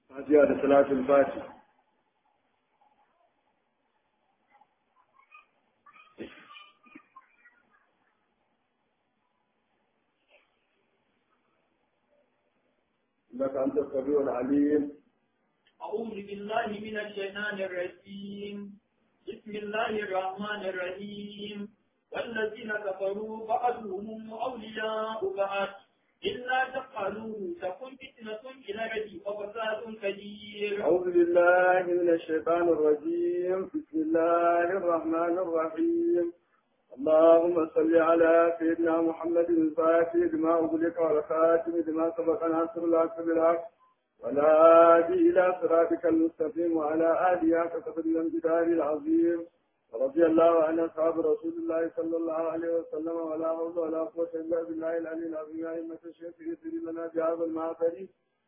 Fatiha da salatul fati. لك أنت السميع العليم. أعوذ بالله من الشيطان الرجيم. بسم الله الرحمن الرحيم. والذين كفروا بعضهم أولياء بعض إلا تفعلوه تكن فتنة في الأرض وفساد كبير. أعوذ بالله من الشيطان الرجيم. بسم الله الرحمن الرحيم. اللهم صل على سيدنا محمد الفاتح لما أغلق والخاتم لما سبق ناصر الحق بالحق والهادي إلى صراطك المستقيم وعلى آله حق قدر الامتداد العظيم. رضي الله عن أصحاب رسول الله صلى الله عليه وسلم ولا حول ولا قوة إلا بالله العلي العظيم. يا أئمة الشيخ يسر لنا بهذا المعبر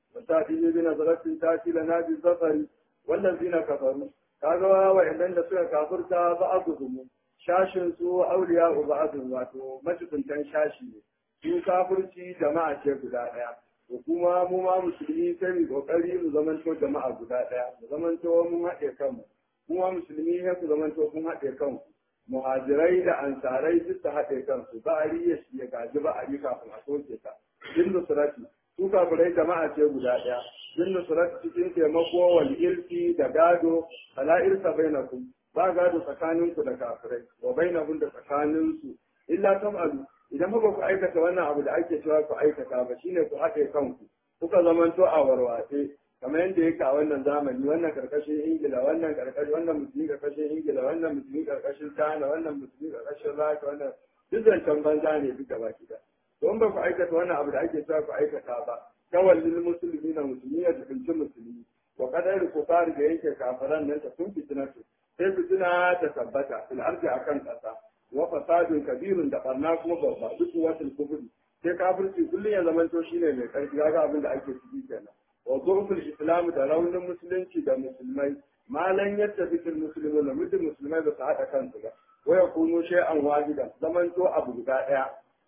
وتأتي بنظرة تأتي لنا بالظفر. والذين كفروا كانوا وإن سوى كافرت بعضهم shashin su auliya ba'dun wato majibuntan shashi ne su kafirci jama'a ce guda daya to kuma mu ma musulmi sai mu kokari mu zamanto jama'a guda daya mu zamanto mun haɗe kanmu kuma musulmi ne ku zamanto kun haɗe kanku muhajirai da ansarai duk su haɗe kansu ba'ari ya gaji ba'ari kafin a soke ta din nusrati su kafirai jama'a ce guda daya din nusrati cikin taimako wal irki da gado ala irsa bainakum ba gado tsakaninku da kafirai wa bainahum da tsakaninsu illa tam'alu idan ba ku aikata wannan abu da ake cewa ku aikata ba shine ku haɗe kanku kuka zamanto a warwatse kamar yadda yake a wannan zamani wannan karkashin ingila wannan karkashin wannan musulmi karkashin ingila wannan musulmi karkashin china wannan musulmi karkashin rasha wannan duk zancen banza ne duka baki da don ba ku aikata wannan abu da ake cewa ku aikata ba kawallin musulmi na musulmi ya tukunci musulmi wa kadar ku fari da yake kafaran nan ta sun fitinatu sai fitina ta tabbata fil ardi akan kasa wa fasadun kabirun da barna kuma babba duk wasul kufri sai kafirci kullun ya zamanto shine mai karfi kaga abin da ake ciki kenan wa dhurful islam da raunin musulunci da musulmai malan yadda fikir muslimin da mutum musulmai ba su haɗa kansu ba wa yakunu shay'an wahidan zamanto abu guda daya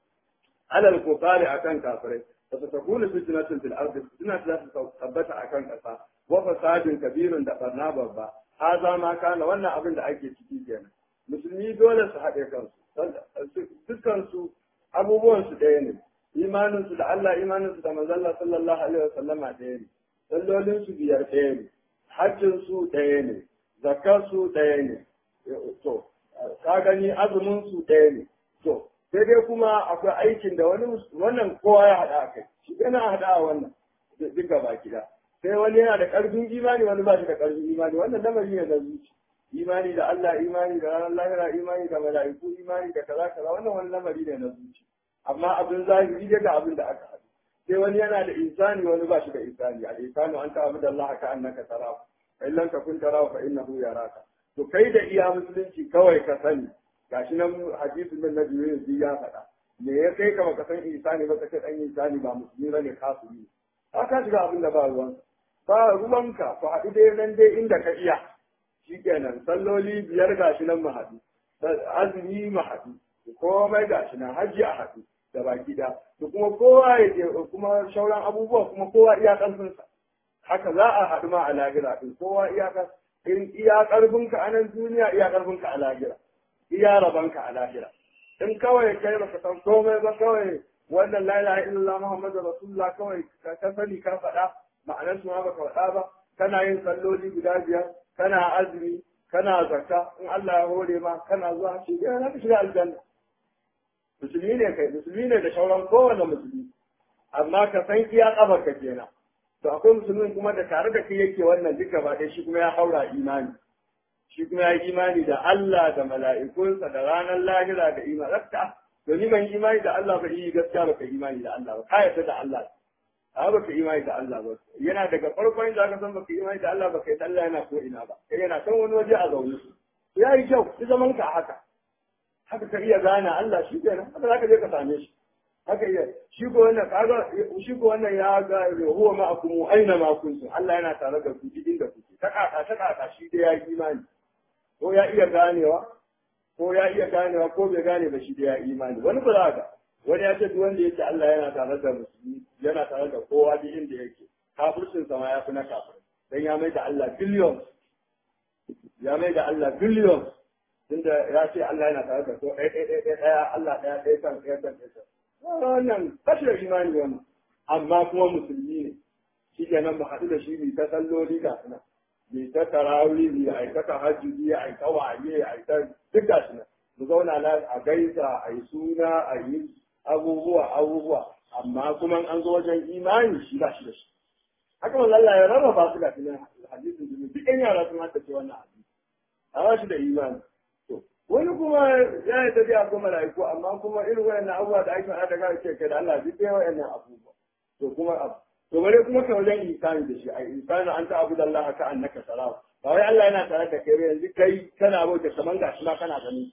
alal kufari akan kafirai fa takunu fitnatun fil ardi fitna za ta tabbata akan kasa wa fasadun kabirun da barna babba haza ma kana wannan abin da ake ciki kenan musulmi dole su haɗe kansu dukkan su abubuwan su ɗaya ne imanin su da Allah imanin su da manzon Allah sallallahu alaihi wasallama ɗaya ne sallolin su biyar ɗaya ne hajjin su ɗaya ne zakar su ɗaya ne to ka gani azumin su ɗaya ne to sai dai kuma akwai aikin da wannan kowa ya haɗa a kai shi yana haɗa a wannan duk gaba gida sai wani yana da ƙarfin imani wani ba shi da ƙarfin imani wannan lamari ne da zuci imani da Allah imani da ranar lahira imani da mala'iku imani da kaza kaza wannan wani lamari ne na zuci amma abin zahiri daga abin da aka haɗu sai wani yana da insani wani ba shi da insani al insanu anta abuda Allah ka annaka tarahu fa in lam takun tarahu fa innahu yaraka to kai da iya musulunci kawai ka sani gashi nan hadisin nan na biyu ya faɗa me ya kai ka baka san insani ba ka ce dan insani ba musulmi bane kafiri ka shiga abin da ba ruwanka ba ruwanka ku haɗu dai nan dai inda ka iya shi kenan salloli biyar gashi nan mu haɗu azumi mu haɗu komai gashi nan hajji a haɗu da baki da to kuma kowa ya je kuma shauran abubuwa kuma kowa iya ƙarfinsa haka za a haɗu ma a lahira din kowa iya in iya ƙarfinka a nan duniya iya ƙarfinka a lahira iya rabanka a lahira in kawai kai baka san komai ba kawai wannan la ilaha illallah muhammadu rasulullah kawai ka sani ka faɗa ma'anar su ma baka faɗa ba kana yin salloli guda biyar kana azumi kana zakka in Allah ya hore ma kana zuwa shi ne ka shiga aljanna musulmi ne kai musulmi ne da sauran kowane musulmi amma ka san iya kabar ka kenan to akwai musulmin kuma da tare da kai yake wannan duka ba dai shi kuma ya haura imani shi kuma ya yi imani da Allah da mala'ikunsa da ranar lahira da imani rakka domin ban imani da Allah ba yi gaskiya ba ka imani da Allah ba ka yarda da Allah a baka imani da Allah ba yana daga farkon da aka san baka imani da Allah ba kai Allah yana ko ina ba kai yana kan wani waje a zaune ya yi kyau ki zaman ka haka ka iya gane Allah shi kenan haka zaka je ka same shi haka iya shi ko wannan kaga shi ko wannan ya ga huwa ma'akum aina ma kuntum Allah yana tare da ku cikin da kuke ta kaka shi da ya yi imani ko ya iya ganewa ko bai gane ba shi da ya imani wani ba za ka wani ya ce duk wanda yake Allah yana tare da musulmi yana tare da kowa duk inda yake kafircin sama ya fi na kafir dan ya mai da Allah billions ya mai da Allah billions tunda ya ce Allah yana tare da ko ɗaya Allah ɗaya kan wannan kashe imani wannan amma kuma musulmi ne shi kenan mu haɗu da shi mai ta salloli ga suna mai ta tarawih mai aikata hajji ya aika waye ya aika duk ga suna mu zauna a gaisa a yi suna a yi abubuwa amma kuma an zo wajen imani shi ba shi da shi haka manzo Allah ya rarraba su ga cikin hadisin da duk ɗan yara sun haddace wannan hadisi a ba shi da imani to wani kuma ya yi tafiya ko mala'iku amma kuma irin wayannan abubuwa da ake faɗa daga ce kai da Allah duk dai wayannan abubuwa to kuma to bare kuma ka wajen insani da shi ai insani an ta abu da Allah ka annaka salawa ba wai Allah yana tare da kai yanzu kai kana bauta kaman gashi ma kana gani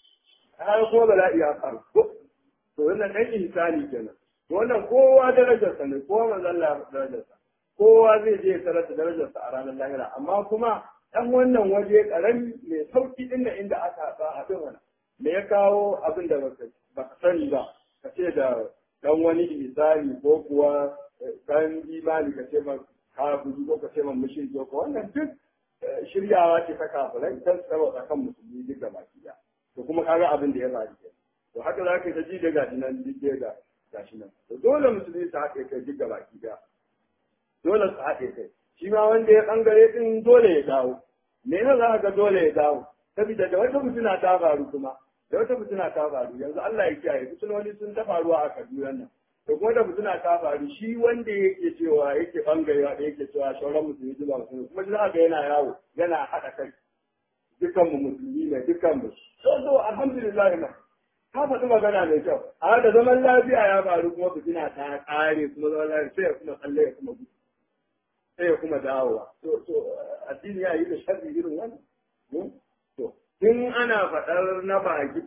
har kuma bala'i ya faru to wannan dan insani kenan to wannan kowa darajarsa ne kowa manzo Allah darajarsa kowa zai je ya tarar da darajarsa a ranar lahira amma kuma dan wannan waje karami mai sauki din da inda aka haɗu wannan me ya kawo abin da baka sani ba ka ce da dan wani misali ko kuwa dan imani ka ce ma kafiri ko ka ce ma mushriki ko wannan duk shiryawa ce ta kafirai ta tsaro kan musulmi duk da baki da to kuma kaga abin da ya faru to haka za ka ji da gashi nan duk da gashi nan to dole musulmi su haɗe kai duk da baki da dole su haɗe kai shi ma wanda ya bangare din dole ya dawo me yasa za ka ga dole ya dawo saboda da wata mutuna ta faru kuma da wata mutuna ta faru yanzu Allah ya kiyaye mutunoli sun ta faruwa a Kaduna nan to kuma da mutuna ta faru shi wanda yake cewa yake bangarewa da yake cewa shauran musulmi zuwa musulmi kuma shi za ga yana yawo yana haɗa kai dukan mu musulmi ne dukan mu so alhamdulillah ma ka faɗi magana mai kyau a da zaman lafiya ya faru kuma fitina ta ƙare kuma zaman lafiya sai ya kuma tsalle ya kuma gudu sai ya kuma dawowa to addini ya yi da sharri irin wannan to in ana faɗar na baki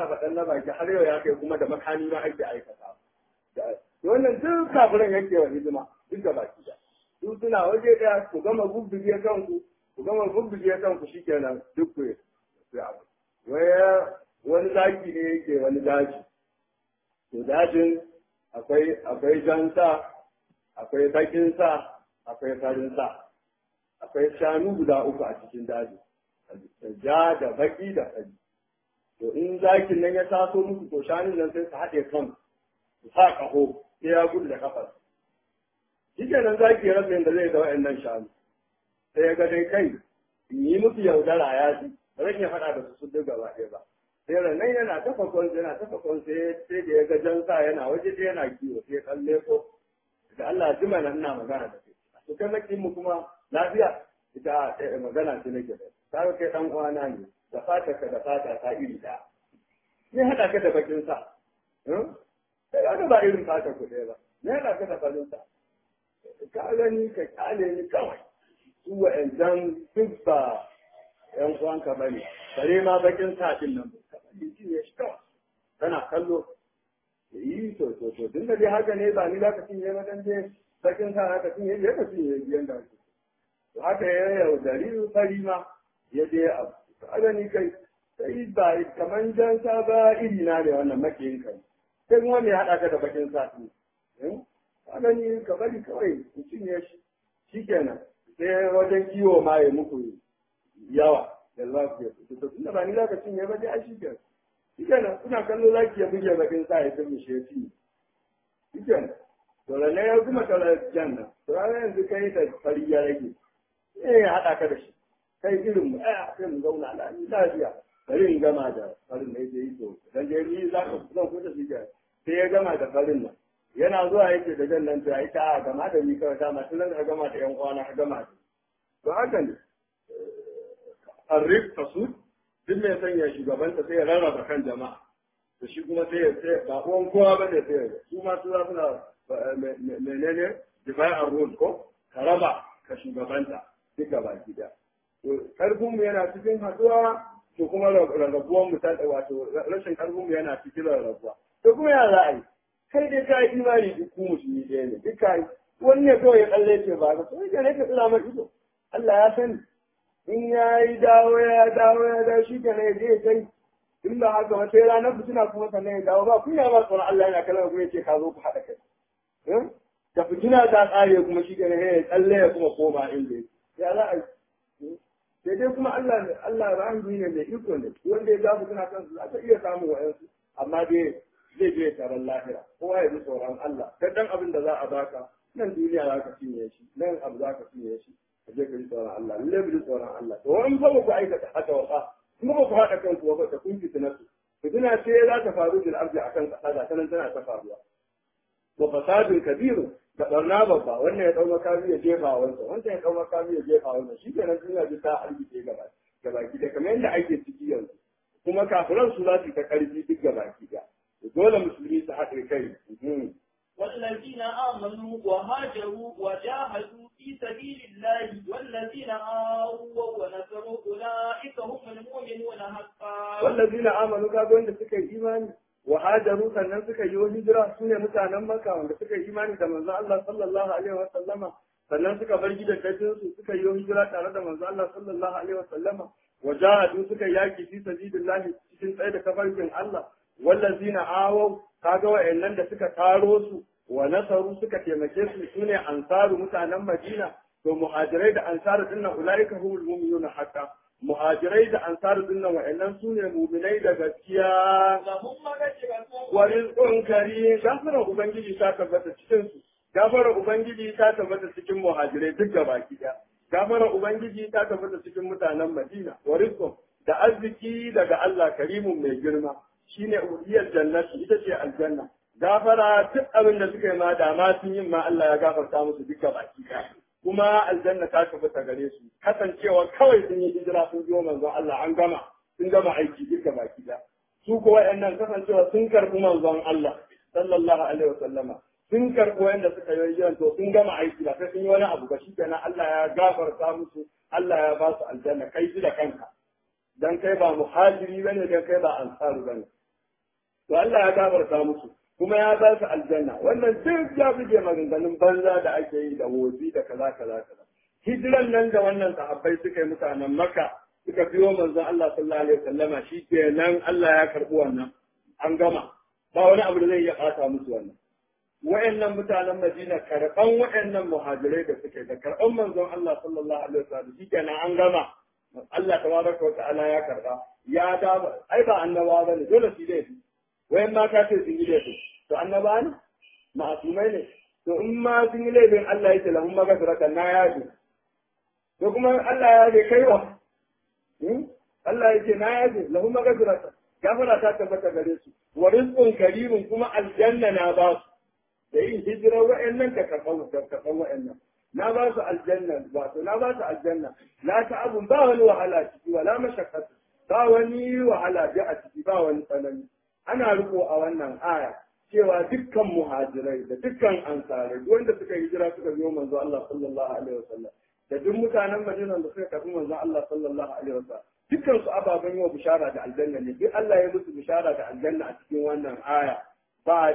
har yau ya kai kuma da makami ma ake aikata wannan duk kafiran yake wa hidima duk da baki da su suna waje daya ku gama gubbige kanku shikenan duk ku abu wani zaki ne yake wani daji to dajin akwai jan sa akwai bakin sa akwai farin sa akwai shanu guda uku a cikin daji ja da baki da fari to in zakin nan ya taso musu to shanun nan sai su haɗe kan su sa ƙaho sai ya gudu da kafar shi kenan zaki ya rasa yadda zai da wa'annan shanu sai ya ga dai kai in yi musu yaudara ya ji ba zan iya faɗa da su duk gaba ɗaya ba sai ranar yana tafa kwan sai da ya ga jan sa yana waje da yana kiwo sai ya kalle ko da Allah jima nan ina magana da kai to kai makin mu kuma lafiya ita magana ce nake da kaga kai dan uwana ne da fata ka da fata ta iri da ne hada ka da bakin sa sai kaga ba irin fata ku ɗaya ba ne hada ka da bakin sa ka gani ka kale ni kawai su wa'annan duk ba yan uwanka bane bare ma bakin sa din nan shi ne shi kawai kana kallo yi to din da dai haka ne ba ni za ka cinye ba dan dai bakin sa haka cinye ya ka cinye biyan da shi to haka ya yaudari fari ma ya je abu a gani kai sai ba kamar jan sa ba iri na ne wannan makiyin kai sai kuma me haɗa ka da bakin sa ɗin a gani ka bari kawai ku cinye shi shikenan sai wajen kiwo ma ya muku yawa da lafiya to tunda ba ni za ka cinye ba dai a shikenan kuna kallo zaki ya buge bakin sa ya tafi shi shikenan to lalle ya kuma kala janna to yanzu kai da fari ya rage ya haɗa ka da shi kai irin mu sai mu zauna lafiya bari in gama da farin da yake yi to dan dai ni za ka zan kuta shi sai ya gama da farin nan yana zuwa yake da jan nan to ai ta gama da ni kawai ta masu nan ka gama da yan uwana ka gama da to haka ne arrif tasud duk mai sanya shugabanta sai ya rarraba kan jama'a to shi kuma sai ba uwan kowa ba ne sai su ma su suna menene divide and rule ko ka raba ka shugabanta duka baki da karfin mu yana cikin haduwa to kuma rarrabuwan mu ta wato rashin karfin mu yana cikin rarrabuwa to kuma ya za a yi kai dai ka yi imani duk ku musulmi ɗaya ne duk ka yi wani ne kawai ya kalle ce ba ka so ka ne ka tsira mai ido Allah ya sani in ya yi dawo shi ka ne zai kai in ba haka ba sai ranar fitina kuma sannan ya dawo ba kunya ba tsoron Allah yana kallon kuma ya ce ka zo ku haɗa kai da fitina ta ƙare kuma shi ka ne ya tsalle ya kuma koma inda yake ya za a yi sai dai kuma Allah rahimi ne mai iko ne wanda ya gafu suna kansu za ta iya samun wa'ansu amma dai zai je taron lahira kowa ya bi tsoron Allah dan abin da za a baka nan duniya za ka cinye shi nan abu za ka cinye shi ka je ka ji tsoron Allah lalle bi tsoron Allah to wani fa ku aikata haka wasa kuma ba ku haɗa kanku ba ta kun fitinatu fitina ce za ta faru bil ardi akan kasa ga sanan tana ta faruwa wa fasadun kabiru da barna babba wannan ya dau makami ya jefa wansa wannan ya dau makami ya jefa wansa shi kenan duniya ji ta arbice gaba ki da kamar yadda ake ciki yanzu kuma kafiran su za su ta karfi duk gaba ki da dole musulmi su haɗe kai والذين آمنوا وهاجروا وجاهدوا في سبيل الله والذين آووا ونصروا أولئك هم المؤمنون حقا والذين آمنوا كانوا عند سكة إيمان وهاجروا sannan suka yi hijira sune mutanen Makka wanda suka yi imani da manzon Allah sallallahu alaihi wa sallama sannan suka bar gidajen su suka yi hijira tare da manzon Allah sallallahu alaihi wa sallama wajahadu suka yaki fi sabilillah cikin tsaye da kafarkin Allah wallazina awaw kaga wa'annan da suka taro su wa nasaru suka taimake su sune ansaru mutanen Madina to muhajirai da ansaru dinnan ulaika humul mu'minuna haqqan muhajirai da ansaru dinnan wa'annan sune mu'minai da gaskiya wa rizqun karim gafarar ubangiji ta tabbata cikin su gafarar ubangiji ta tabbata cikin muhajirai duk gabaki daya gafarar ubangiji ta tabbata cikin mutanen Madina wa rizqun da arziki daga Allah karimun mai girma shine uliyar jannati ita ce aljanna gafara duk abin da suka yi ma da ma sun yi ma Allah ya gafarta musu duka baki kuma aljanna ta tabbata gare su kasancewa kawai sun yi hijira sun biyo manzon Allah an gama sun gama aiki duka baki su ko wayannan kasancewa sun karbi manzon Allah sallallahu alaihi wasallama sun karbi wayanda suka yi hijira to sun gama aiki da sai sun yi wani abu ba shi kenan Allah ya gafarta musu Allah ya ba su aljanna kai shi da kanka dan kai ba muhajiri bane dan kai ba ansaru bane to Allah ya gafarta musu kuma ya ba su aljanna wannan duk ya buge maganganun banza da ake yi da wozi da kaza kaza kaza hijiran nan da wannan sahabbai suka yi mutanen Makka suka biyo manzon Allah sallallahu alaihi wasallama shi kenan Allah ya karbi wannan an gama ba wani abu da zai iya ɓata musu wannan wa'annan mutanen Madina karban wa'annan muhajirai da suke da karban manzon Allah sallallahu alaihi wasallam shi kenan an gama Allah tabaraka wa ta'ala ya karba ya da ai ba annaba bane dole su dai wayan ma ka ce sun yi laifi to annaba ne ma'asumai ne to in ma sun yi laifin Allah yake lahum magfirata na yaji to kuma Allah ya ce kai wa Allah yake na yaji lahum magfirata gafara ta tabbata gare su wa rizqun karimun kuma aljanna na ba su da yin hijira wa'annan ka karban wa'annan na ba su aljanna wato na ba su aljanna la ta abun ba wani wahala ciki wala mashakkat ba wani wahala da a ciki ba wani tsanani ana riko a wannan aya cewa dukkan muhajirai da dukkan ansarai wanda suka hijira suka biyo manzo Allah sallallahu alaihi wasallam da duk mutanen Madina da suka karbi manzo Allah sallallahu alaihi wasallam dukkan su ababen yau bishara da aljanna ne duk Allah ya musu bishara da aljanna a cikin wannan aya ba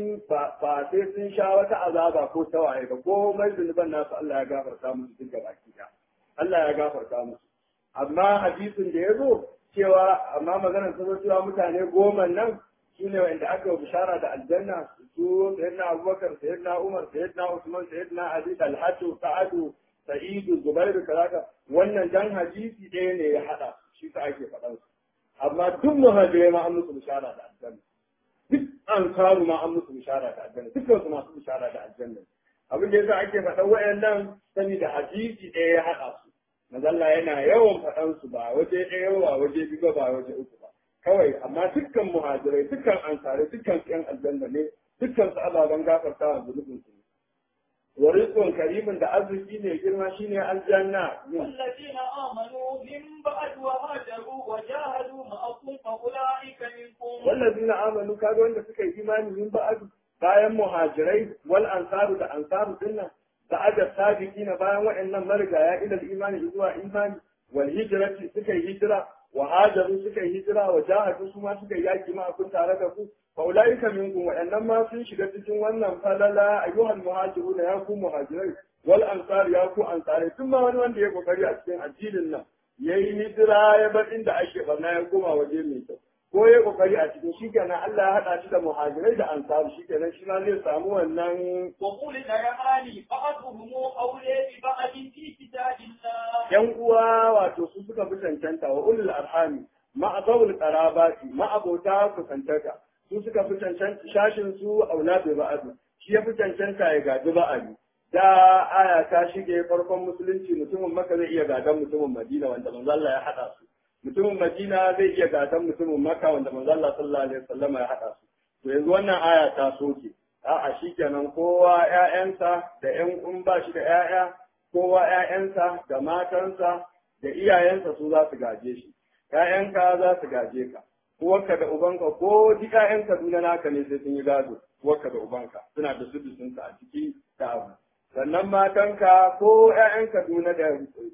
sai sun sha wata azaba ko tawaye ba ko mai zunuban nasu Allah ya gafarta musu duk da baki da Allah ya gafarta musu amma hadisin da ya zo cewa amma maganar ta zo cewa mutane goma nan su ne wanda aka bishara da aljanna su sayyidina Abubakar sayyidina Umar sayyidina Usman sayyidina Ali Talhatu Sa'adu Sa'idu Zubairu kaza wannan dan hadisi ɗaya ne ya hada shi ta ake faɗan su amma duk muhajirai ma an musu bishara da aljanna duk an samu ma an musu bishara da aljanna dukkan su masu bishara da aljanna abin da yasa ake faɗan wayannan saboda hadisi ɗaya ya haɗa su mazalla yana yawan faɗan su ba waje ɗaya ba waje biyu ba waje uku ba kawai amma dukkan muhajirai dukkan ansare dukkan su ƴan aljanna ne dukkan su ababen gafarta wa zunubin su wa rizqun karimin da arziki ne girma shine aljanna والذين آمنوا من بعد وهاجروا وجاهدوا معكم فأولئك منكم والذين آمنوا kaga wanda suka yi imani min ba'd bayan muhajirai wal ansaru da ansaru dinnan da aja sabiqina bayan wa'annan marigaya ila imani zuwa imani wal hijrati suka yi hijira wa hajaru suka yi hijira wa jahadu su ma suka yi yaki ma kun tare da ku fa ulaika minkum wa'annan ma sun shiga cikin wannan falala ayyuhal muhajiruna ya ku muhajirai wal ansar ya ku ansari tun ma wani wanda ya kokari a cikin addinin nan yayi hijira ya bar inda ake barna ya koma waje mai kyau ko ya kokari a cikin shi kenan Allah ya hada shi da muhajirai da ansar shi kenan shi ma zai samu wannan وقول الرحمن بعضهم أولى ببعض في كتاب الله yan uwa wato su suka fi cancanta wa ulul arhami ma'azawul qarabati ma'abota kusantaka su suka fi cancanta shashin su auladu ba'adu shi ya fi cancanta ya gaji ba'adu da aya ta shige farkon musulunci mutumin Makka zai iya gadan mutumin Madina wanda manzo Allah ya hada su mutumin Madina zai iya gadan mutumin Makka wanda manzo Allah sallallahu alaihi wasallam ya hada su to yanzu wannan aya ta soke a'a shikenan kowa ƴaƴansa da ƴan ba shi da ƴaƴa kowa ƴaƴansa da matansa da iyayensa su za su gaje shi ƴaƴanka za su gaje ka uwarka da ubanka ko duk ƴaƴan Kaduna naka ne sai sun yi gado uwarka da ubanka suna da sudusunsa a ciki da abu sannan matanka ko ƴaƴan Kaduna da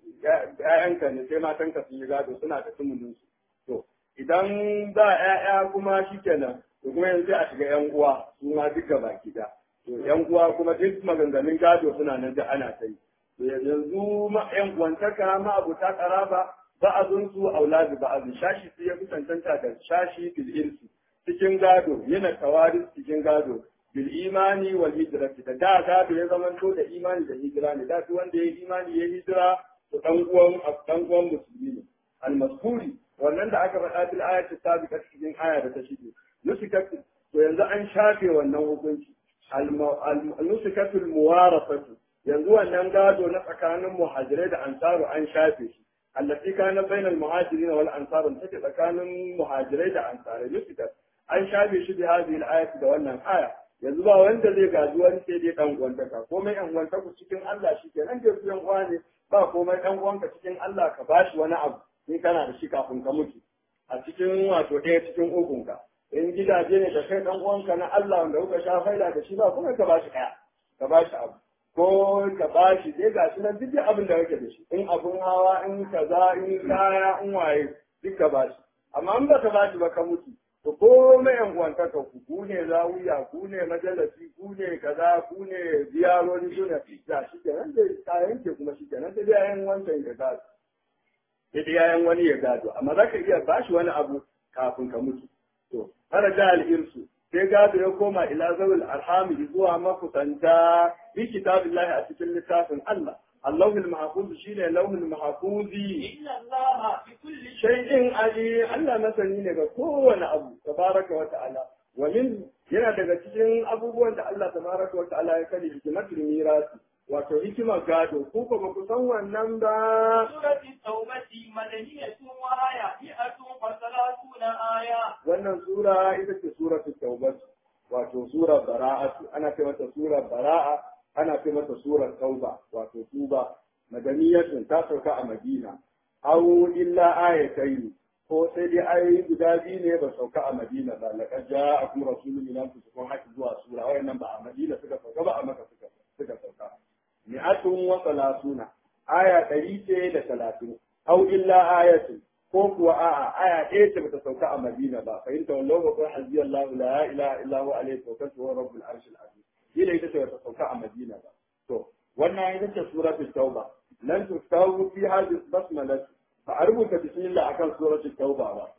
ƴaƴanka ne sai matanka sun yi gado suna da tumuninsu to idan za ƴaƴa kuma shikenan to kuma yanzu a shiga ƴan uwa su ma duk gaba da to ƴan uwa kuma duk maganganun gado suna nan da ana ta yi to yanzu ma ƴan uwantaka ma abuta karaba ba'azun su auladu ba'azun shashi su ya fi cancanta da shashi fil irsi cikin gado yana tawaris cikin gado bil imani wal hijrati da gado ya zama to da imani da hijira ne da duk wanda ya imani ya hijira to dan uwan musulmi ne al mazkuri wannan da aka faɗa bil ayati sabiqa cikin aya da ta shige nusikat to yanzu an shafe wannan hukunci al nusikatul muwarasatu yanzu wannan gado na tsakanin muhajirai da ansaru an shafe shi allati kana bainal muhajirin wal ansar take tsakanin muhajirai da ansarai nusikat an shafe shi da hadhihi al ayati da wannan aya yanzu ba wanda zai gaji wani sai dai dan uwantaka komai yan uwantaka cikin Allah shi kenan da su yan uwa ne ba komai dan uwanka cikin Allah ka bashi wani abu in kana da shi kafin ka mutu a cikin wato ɗaya cikin ukunka in gidaje ne da kai dan uwanka na Allah wanda kuka sha faida da shi ba kuma ka bashi ɗaya ka bashi abu ko ka bashi dai gashi nan duk abin da kake da shi in abun hawa in kaza in kaya in waye duk ka bashi amma in ba ka bashi ba ka mutu to komai yan uwantaka ku ne zawiya ku ne majalisi ku ne kaza ku ne ziyarori ku ne da shi kenan da kayan ke kuma shi kenan da yayan wancan ya gado da yayan wani ya gado amma za ka iya bashi wani abu kafin ka mutu to har da al-irsu sai gado ya koma ila zawil arhami zuwa makusanta bi kitabillahi a cikin littafin Allah اللوح المحفوظ شيء لوح المحفوظ إن الله بكل شيء علي Allah masani ne ga kowane abu tabaraka wa ta'ala ومن yana daga cikin abubuwan da Allah tabaraka wa ta'ala ya kare hikimatul mirasi wato hikimar gado ko ba ku san wannan ba surati tawbati madaniyatun wa ayatun wa salatuna aya wannan sura ita ce suratul taubat wato sura bara'atu ana ce mata sura bara'a ana ce mata surar tauba wato tuba madaniyatun ta sauka a Madina aw illa ayatayn ko sai dai ayoyi guda biyu ne ba sauka a Madina ba laqad ja'akum rasulun min anfusikum haka zuwa sura wayannan ba a Madina suka sauka ba a Makka suka sauka mi'atun wa salasuna aya 130 aw illa ayatun ko kuwa a'a aya ɗaya ce bata sauka a Madina ba fa in tawallahu fa hasbiyallahu la ilaha illa huwa alayhi tawakkaltu wa rabbul arshil azim kila ita ce wata sauka a Madina ba. To, wannan ita ce suratul Tauba. Lan tustawu fi hadhihi basmalah. Ba a rubuta bismillah akan suratul Tauba ba.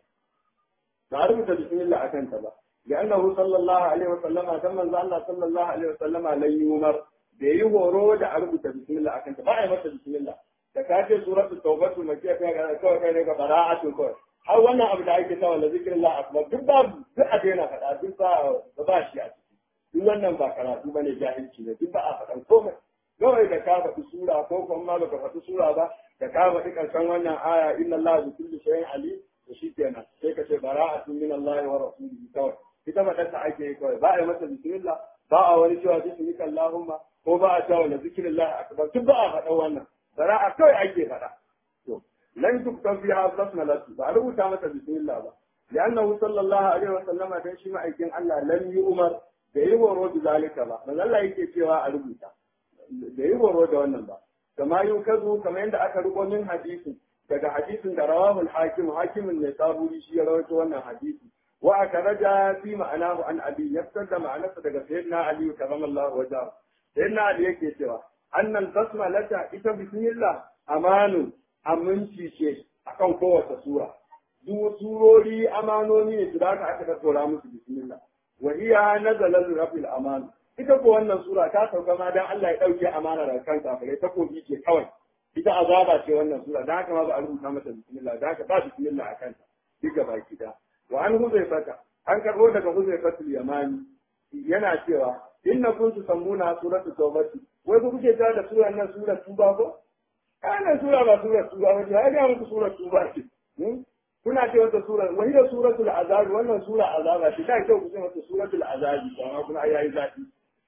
Ba a rubuta bismillah akan ta ba. لأنه صلى الله عليه وسلم كما الله صلى الله عليه وسلم لن يمر bai yi horo da a rubuta bismillah akan ta ba a yi masa bismillah da ka ce suratul tawbatu makiya kai ga kawai kai ga bara'atu kawai har wannan abu da ake tawa la zikrullah akbar duk babu duk a daina faɗa duk ba shi a ciki duk wannan ba karatu bane jahilci ne duk ba a faɗan komai kawai da ka faɗi sura ko kuma ba ka faɗi sura ba da ka faɗi ƙarshen wannan aya inna allaha bi kulli shay'in alim to shikenan sai ka ce bara'atun min allahi wa rasulihi kawai ita ma ta ake yi kawai ba a yi masa bismillah ba a wani cewa bismika allahumma ko ba a cewa la zikrillah akbar duk ba a faɗa wannan bara'a kawai ake faɗa to lan tuktab biha basmalatu ba a rubuta masa bismillah ba لأنه صلى الله عليه وسلم كان شيء ما يكين الله لم يؤمر da yi horo da zalika ba manzo Allah yake cewa a rubuta da yi horo da wannan ba kama yin kazo kamar yadda aka rubo min hadisi daga hadisin da rawahu al-hakim hakimin ne saburi shi ya rawaito wannan hadisi wa akaraja fi ma'anahu an abi yaftar da ma'anarsa daga sayyidina ali karramallahu wajhahu sayyidina ali yake cewa annal basmalata ita bismillah amanu aminci ce akan kowace sura duk surori amanoni ne da aka tsora musu bismillah وهي نزلت رفع الأمان ita ko wannan sura ta sauka ma dan Allah ya dauke amana daga kan kafirai ta kobi ce kawai ita a azaba ce wannan sura dan haka ma ba a rubuta mata bismillah dan haka ba bismillah akan ta duka baki da wa an huzaifata an karbo daga huzaifatul yamani yana cewa inna kuntu sammuna suratu tawbati wai ku kuke ta da suran nan surar tuba ko kana sura ba surar tuba ba ya ga muku surar tuba ce kuna ce wata sura wani da suratul azab wannan sura azaba ce da kyau ku ce wata suratul azab amma kuna ayayi zafi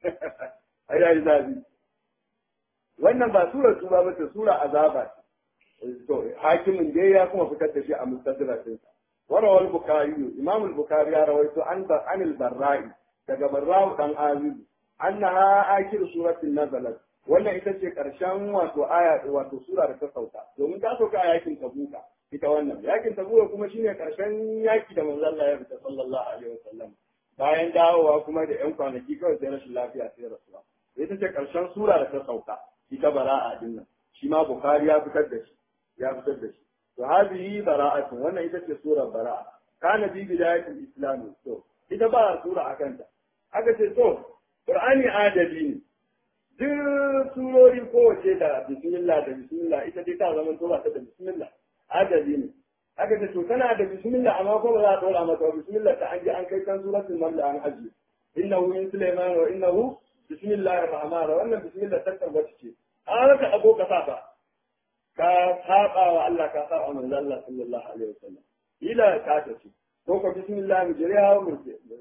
ayayi zafi wannan ba surar tuba ba ce sura azaba ce to hakimin dai ya kuma fitar da shi a mustadratin sa وروى البخاري إمام البخاري رويت عن البراء daga barra'u dan azib annaha akhir suratin nazalat wannan ita ce karshen wato aya wato sura da ta sauka domin ta sauka a yakin tabuka ita wannan yakin tabuka kuma shine karshen yaki da manzon Allah ya fita sallallahu alaihi wasallam bayan dawowa kuma da yan kwanaki kawai sai rashin lafiya sai rasuwa ita ce karshen sura da ta sauka ita bara'a din nan shi ma bukhari ya fitar da shi to hadhihi bara'atun wannan ita ce surar bara'a kana bi bidayatul islam to ita ba sura akan ta aka ce to qur'ani adadi ne duk surori kowace da bismillah ita dai ta zama to ba ta da bismillah adadi ne aka ce to tana da bismillah amma ko ba za a dora mata bismillah ta an ji an kai kan suratul naml an aji innahu min sulaiman wa innahu bismillahir rahmanir rahim wannan bismillah ta tabbata ce an ka ago ka saba ka saba wa Allah ka saba manzo Allah sallallahu alaihi wasallam ila ta ce ko ko bismillah mu jira mu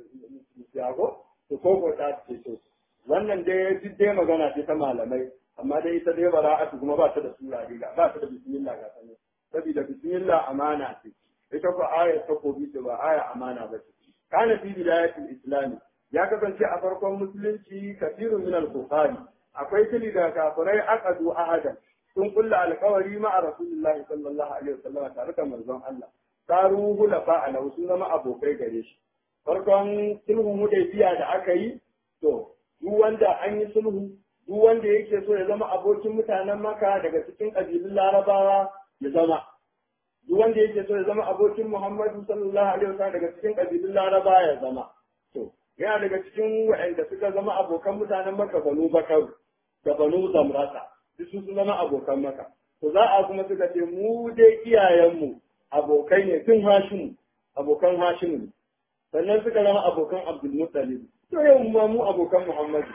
ya ko to ko ta ce to wannan dai duk dai magana ce ta malamai amma dai ita dai bara'atu kuma ba ta da sura diga ba ta da bismillah ga sanin saboda bismillah amana ce ita ko ayat ta ko bi ba aya amana ba ce kana fi bidayatul islam ya kasance a farkon musulunci kafirun min al-bukhari akwai tili da kafirai aqadu ahadan sun kulla alkawari ma a rasulullahi sallallahu alaihi wasallam tare da manzon Allah taru hulafa ala sun zama abokai gare shi farkon sulhun hudaybiya da aka yi to duk wanda an yi sulhu duk wanda yake so ya zama abokin mutanen maka daga cikin kabilun larabawa ya zama duk wanda yake so ya zama abokin muhammadu sallallahu alaihi wasallam daga cikin kabilun larabawa ya zama to yana daga cikin waɗanda suka zama abokan mutanen maka banu bakar da banu zamrata duk sun zama abokan maka to za a kuma suka ce mu dai iyayenmu abokai ne tun hashimu abokan hashimu sannan suka zama abokan abdul muttalib to yau mu abokan muhammadu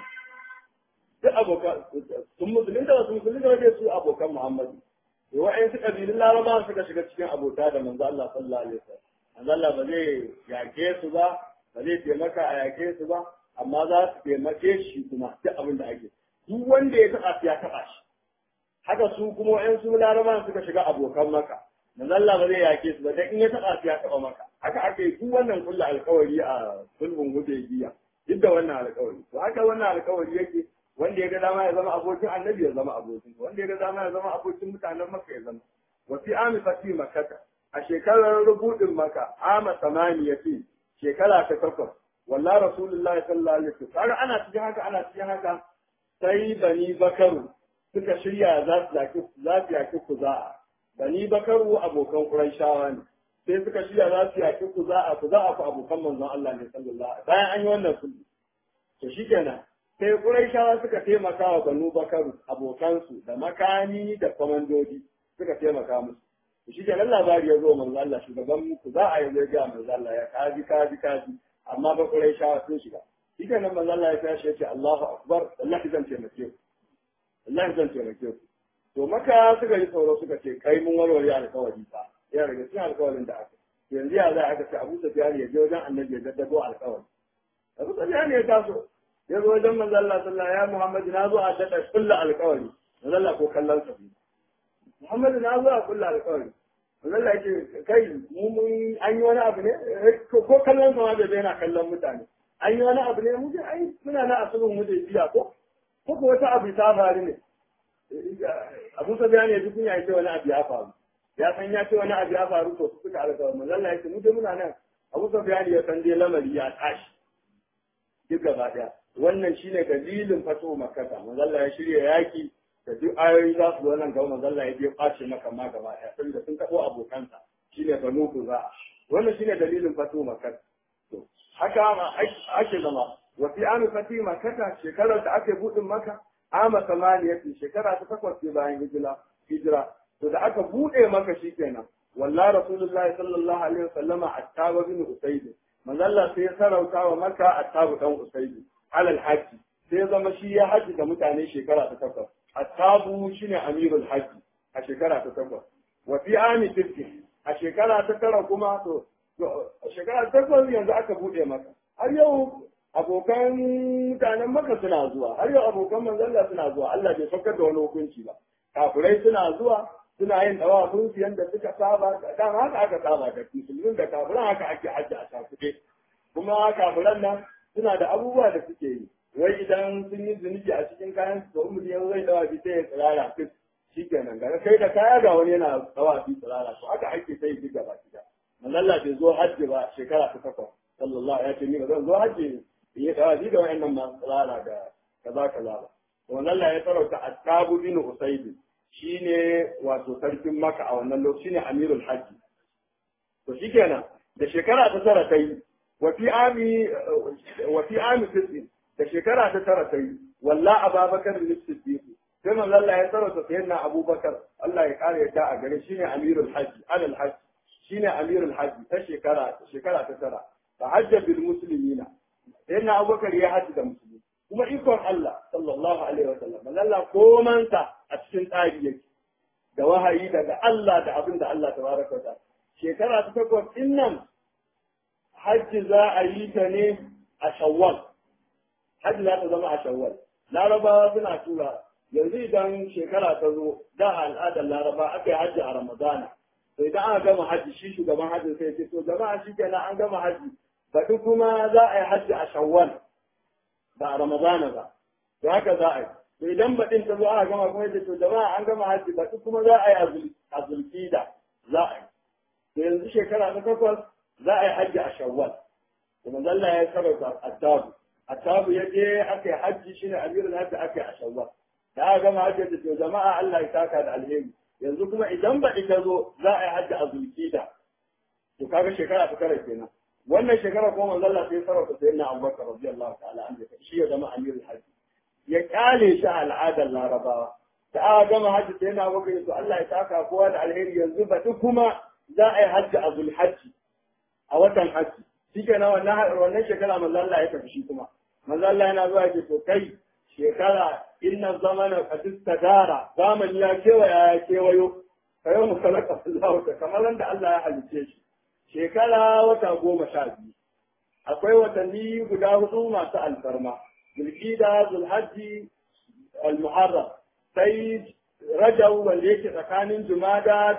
duk abokan sun musulun da wasu musulun da wajen su abokan muhammadu to wa'in su kabilun laraba suka shiga cikin abota da manzo Allah sallallahu alaihi wasallam manzo Allah ba zai yake su ba zai taimaka a yake su ba amma za su taimake shi kuma duk abin da ake duk wanda ya taɓa ya taɓa shi haka su kuma wa'in su laraba suka shiga abokan maka manzo Allah ba zai yake su ba dan in ya taɓa ya taɓa maka haka ake yi duk wannan kullu alƙawari a sulhun hudaybiya duk da wannan alƙawari to haka wannan alƙawari yake wanda ya ga dama ya zama abokin annabi ya zama abokin wanda ya ga dama ya zama abokin mutanen maka ya zama wa fi ami fati makkata a shekarar rubudin maka ama samaniyati shekara ta takwas wallahi rasulullahi sallallahu alaihi wasallam ana cikin haka sai bani bakaru suka shirya za su yaki kuza'a bani bakaru abokan quraishawa ne sai suka shirya za su yaki kuza'a ku abokan manzon Allah ne sallallahu alaihi bayan an yi wannan sulhu to shikenan sai quraishawa suka taimaka wa banu bakaru abokansu da makani da komandodi suka taimaka musu to shikenan labari ya zo manzon Allah shugaban kuza'a ya zo ga manzon Allah ya kaji amma ba quraishawa sun shiga shikenan manzon Allah ya tashi ya ce Allahu akbar wallahi zan taimake ku wallahi zan taimake ku to maka suka yi tsoro suka ce kai mun warware alƙawari fa ya daga cikin alƙawarin da aka yanzu ya za aka ce Abu Sufyan ya je wajen Annabi ya daddabo alƙawari Abu Sufyan ya taso ya zo wajen manzo Allah sallallahu alaihi wasallam ya Muhammad na zo a dada kullu alƙawari manzo Allah ko kallon sa Muhammad na zo a kullu alƙawari manzo Allah yake kai mun an yi wani abu ne ko kallon sa ma bai yana kallon mutane an yi wani abu ne mu ai muna na asubun mu da biya ko wata abu ta faru ne Abu Sufyan ya ji kunya ya ce wani abu ya faru ya san ya ce wani abu ya faru to suka alƙawari manzo Allah ya ce mu dai muna nan Abu Sufyan ya san dai lamari ya tashi duk gaba daya wannan shine dalilin fato makata manzo Allah ya shirya yaki da duk ayoyi za su wannan ga manzo Allah ya je kwace maka ma gaba daya saboda sun tabo abokansa shine banu kuza wannan shine dalilin fato makata to haka ma ake zama wa fi an fati makata shekarar da ake budin maka ama samaniyati shekara ta takwas bayan hijira to da aka bude maka shikenan wallahi rasulullahi sallallahu alaihi wasallama attaba bin usayd manzo Allah sai ya sarauta wa maka attabu dan usayd alal haji sai zama shi ya haji da mutane shekara ta takwas attabu shine amirul haji a shekara ta takwas wa fi ami tirki a shekara ta tara kuma to shekara ta takwas yanzu aka bude maka har yau abokan mutanen maka suna zuwa har yau abokan manzo Allah suna zuwa Allah bai saukar da wani hukunci ba kafirai suna zuwa suna yin dawafin su yanda suka saba dan haka aka saba da musulmin da kafiran haka ake hajji a sakuɗe kuma kafiran nan suna da abubuwa da suke yi wai idan sun yi zunubi a cikin kayan su da umar yanzu zai dawa sai ya tsirara fit shi kenan ga kai da kaya ga wani yana dawa fi tsirara to haka ake sai duk gaba ki da manzalla bai zo hajji ba shekara ta takwas sallallahu ya ce ni ba zan zo hajji in yi dawa da wayannan masu tsirara da kaza kaza ba manzalla ya sarauta attabu bin usayd shine wato sarkin maka a wannan lokaci shine amirul hajji to shikenan da shekara ta tara ta yi wa fi ami tis'in da shekara ta tara ta yi walla ababakar bin siddiq sai manzo Allah ya sarauta sayyidina abubakar Allah ya kare yadda a gare shine amirul hajji alal hajji shine amirul hajji ta shekara ta tara fa hajja bil muslimina sayyidina abubakar ya hajji da musulmi kuma ikon Allah sallallahu alaihi wa sallam manzo Allah komanta a cikin tsari yake da wahayi daga Allah da abin da Allah tabaraka wa ta'ala shekara ta takwas din nan hajji za a yi ta ne a shawwal hajji za ta zama a shawwal larabawa suna tura yanzu idan shekara ta zo da al'adar laraba aka yi hajji a ramadana to idan aka gama hajji shi shugaban hajji sai ce to jama'a shi kenan an gama hajji baɗi kuma za a yi hajji a shawwal ba a ramadana ba to haka za a yi to idan baɗin ta zo aka gama kuma yace to jama'a an gama hajji baɗi kuma za a yi a zulkida za a yi to yanzu shekara ta takwas za a yi hajji a shawwal to manzo Allah ya sarrafa attabu ya je aka yi hajji shine amirul hajji aka yi a shawwal da aka gama hajji da to jama'a Allah ya saka da alheri yanzu kuma idan ba ita zo za a yi hajji a zulkida to kaga shekara ta kare kenan wannan shekara kuma manzo Allah sai sarrafa sayyidina Abubakar radiyallahu ta'ala anhu shi ya zama amirul hajji ya kyale shi al'adar larabawa da aka gama hajji sayyidina Abubakar to Allah ya saka kowa da alheri yanzu ba kuma za a yi hajji a zulhajji a watan hajji shi ke nan wannan shekara manzo Allah ya tafi shi kuma manzo Allah yana zuwa ya ce to kai shekara inna zamana qad istadara zamani ya kewayo kayo mu kalaka Allah ta kamar da Allah ya halice shi shekara wata 12 akwai watanni guda 4 masu alfarma zulhijja zulhajji al-muharram sai rajab wanda yake tsakanin jumada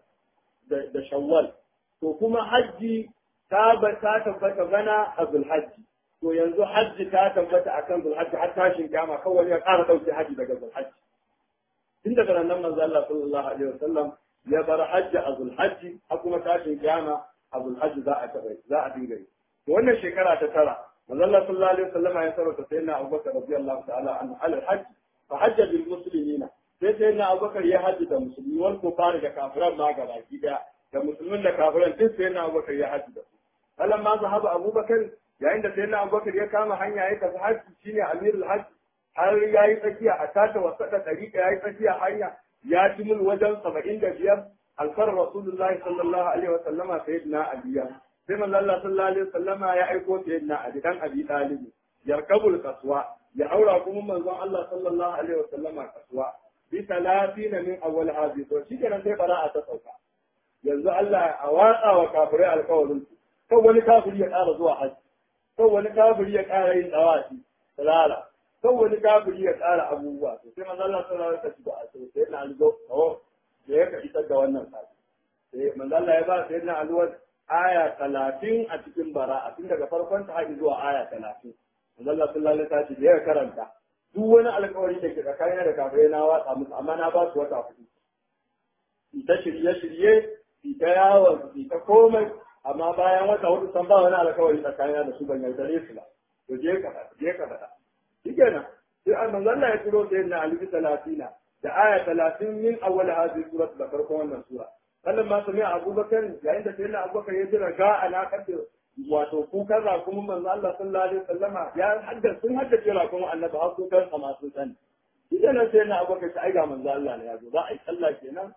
da shawwal to kuma hajji ta tabbata bana a zulhajji to yanzu hajji ta tabbata akan zulhajji har tashin kiyama kawai ya ƙara ɗauke hajji daga zulhajji tun daga nan manzo Allah sallallahu alaihi wasallam ya bar hajji a zulhajji har kuma tashin kiyama a zulhajji za a dinga yi to wannan shekara ta tara manzo Allah sallallahu alaihi wasallam ya sarrafa sayyidina Abubakar radiyallahu ta'ala anhu al-hajj fa hajja bil muslimina sai sayyidina Abubakar ya hajji da musulmi wal kufar da kafiran ma gaba ki da musulmin da kafiran duk sayyidina Abubakar ya hajji da su falamma zahaba Abubakar yayin da sayyidina Abubakar ya kama hanya ya tafi hajji shine amirul hajj har yayi tsakiya a tata wasaka dariqa yayi tsakiya hanya ya ci mul wajen 75 alfar rasulullahi sallallahu alaihi wasallama sayyidina aliya sai manzo Allah sallallahu alaihi wasallama ya aiko sayyidina ali dan abi talib yarkabul qaswa ya aura kuma manzon Allah sallallahu alaihi wasallama qaswa bi 30 min awwal hadith to shi kenan sai fara'a ta sauka yanzu Allah a watsa wa kafirai alƙawarin kan wani kafiri ya ƙara zuwa haji kan wani kafiri ya ƙara yin tsawafi salala kan wani kafiri ya ƙara abubuwa to sai manzo Allah sallallahu alaihi wasallam sai na alzo da ya isar da wannan sai sai manzo Allah ya ba sai na alwar aya 30 a cikin bara'a tun daga farkon ta haɗi zuwa aya 30 manzo Allah sallallahu alaihi wasallam da ya karanta duk wani alƙawari da ke tsakanin da kafirai na watsa musu amma na ba su wata hudu ita shirye ita yawon ita komai amma bayan wata hudu san ba wani alƙawari tsakanin da su ban yaudare su ba to je ka faɗa shikenan sai annabi Allah ya turo sai na alifi 30 da aya 30 min awwal hadhihi surat da farkon wannan sura sannan ma sami Abubakar yayin da sai na Abubakar ya jira ga alaƙar da wato kukan rakun manzo Allah sallallahu alaihi wasallama ya haddace rakun annabi har kukan sa masu sani idan sai na Abubakar sai ga manzo Allah ne ya zo za a yi sallah kenan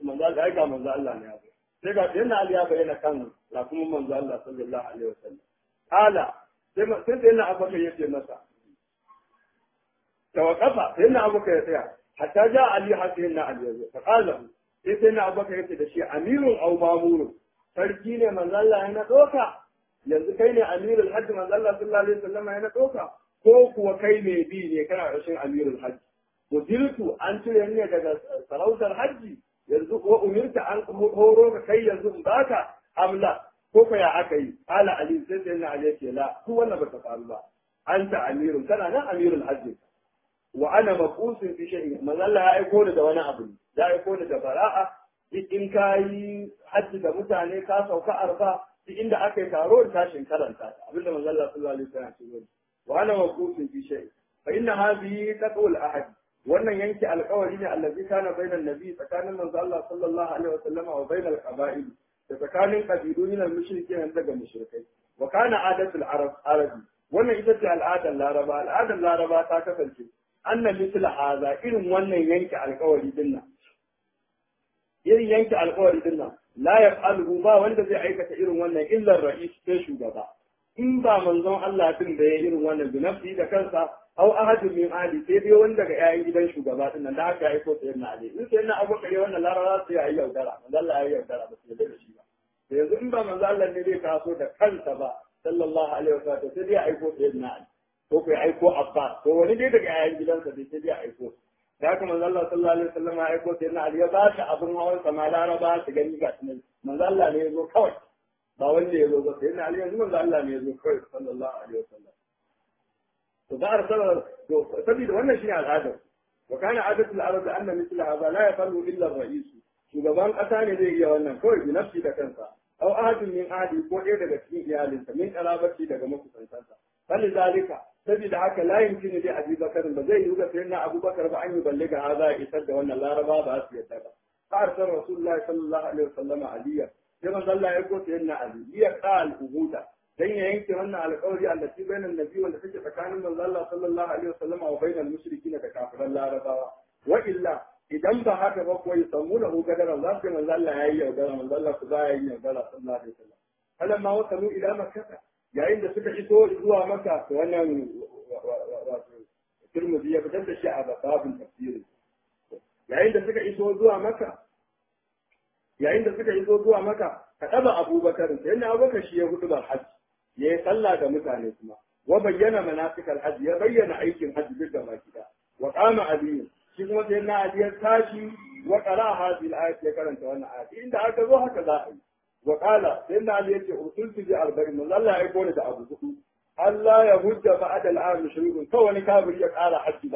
manzo Allah ya ga manzo Allah ne ya zo sai ga yana Ali ya bayyana kan la kuma manzo Allah sallallahu alaihi wasallam ala sai yana Abubakar yace masa tawaqafa sai yana Abubakar ya tsaya hatta ja Ali hasin na Ali ya zo fa qala sai yana Abubakar yace da shi amirun aw mamurun sarki ne manzo Allah ya na doka yanzu kai ne amirul hajj manzo Allah sallallahu alaihi wasallam ya na doka ko kuwa kai ne bi ne kana rashin amirul hajj mudirtu an cire ne daga sarautar hajji yanzu ko umirta an horo ka kai yanzu in baka amla ko ka ya aka yi ala ali sai sai na ali ce la ku wannan bata faru ba anta amirun kana nan amirul hajji wa ana maqusun fi shay'in manzo Allah ya aiko ni da wani abu ya aiko ni da bara'a in kai hajji da mutane ka sauka arfa inda aka yi taro da tashin karanta abinda manzo Allah sallallahu alaihi wasallam ya ce wa ana maqusun fi shay'in fa inna hadhihi taqul ahad wannan yanke alƙawari ne allazi kana bainan nabi tsakanin manzo Allah sallallahu alaihi wasallam wa bainal qaba'il da tsakanin kabilu min al-mushrikin daga mushrikai wa kana adatul arabi wannan ita ce al'adar laraba ta kasance anna mithla hadha irin wannan yanke alƙawari dinnan la yaf'aluhu ba wanda zai aikata irin wannan illa ra'is sai shugaba in ba manzon Allah din da ya irin wannan bi nafsi da kansa aw ahadun min ahli sai dai wanda daga yayin gidan shugaba din nan da haka ya aiko sayyidina Ali in sayyidina Abu Bakar wannan larara sai ya yi yaudara manzo Allah ya yi yaudara ba sai da shi ba to yanzu in ba manzo Allah ne zai taso da kansa ba sallallahu alaihi wasallam sai dai ya aiko sayyidina Ali ko kai aiko Abbas ko wani dai daga yayin gidansa sai dai ya aiko da haka manzo Allah sallallahu alaihi wasallam ya aiko sayyidina Ali ya ba shi abin hawan sa ma laraba su gani ga tunan manzo Allah ne ya zo kawai ba wanda ya zo ba sayyidina Ali yanzu manzo Allah ne ya zo kawai sallallahu alaihi wasallam to da arsala to saboda wannan shine al'adar wa kana adatu al-arab anna mithla hadha la yafalu illa ar-ra'is shugaban kasa ne zai iya wannan kawai bi nafsi da kansa aw ahadun min ahli ko ɗaya daga cikin iyalinsa min qarabati daga makusantansa falli zalika saboda haka la yumkinu li Abi Bakar ba zai yi ga sayyidina Abu Bakar ba an yi balliga hadha isar da wannan laraba ba su yadda ba arsala rasulullahi sallallahu alaihi wasallam aliya sai manzo Allah ya ko sayyidina Ali ya qal uhuda dan ya yanke wannan alƙawari allati bainan nabi wanda take tsakanin manzo Allah sallallahu alaihi wasallam wa bainal mushrikin da kafiran larabawa wa illa idan ba haka ba ko yasamuna hu gadara za su manzo Allah yayi yaudara manzo Allah ku za yayi yaudara sallallahu alaihi wasallam alamma wasalu ila makkah yayin da suka iso zuwa makka to wannan Tirmidhi ya fitar da shi a babin tafsiri yayin da suka iso zuwa makka ka daba Abubakar sai na Abubakar shi ya hudu ba hajji ya yi sallah da mutane kuma wa bayyana manasikal hajji ya bayyana aikin hajji duk da baki da wa qama ali shi kuma sai na ali ya tashi wa qara hadhihi al-ayat ya karanta wannan ayat inda aka zo haka za a yi wa qala sai na ali ya ce usultu bi arba'in man Allah ya gode da abu hudu Allah ya hujja ba'da al-am mushrikun kawai wani kafir ya kara hajji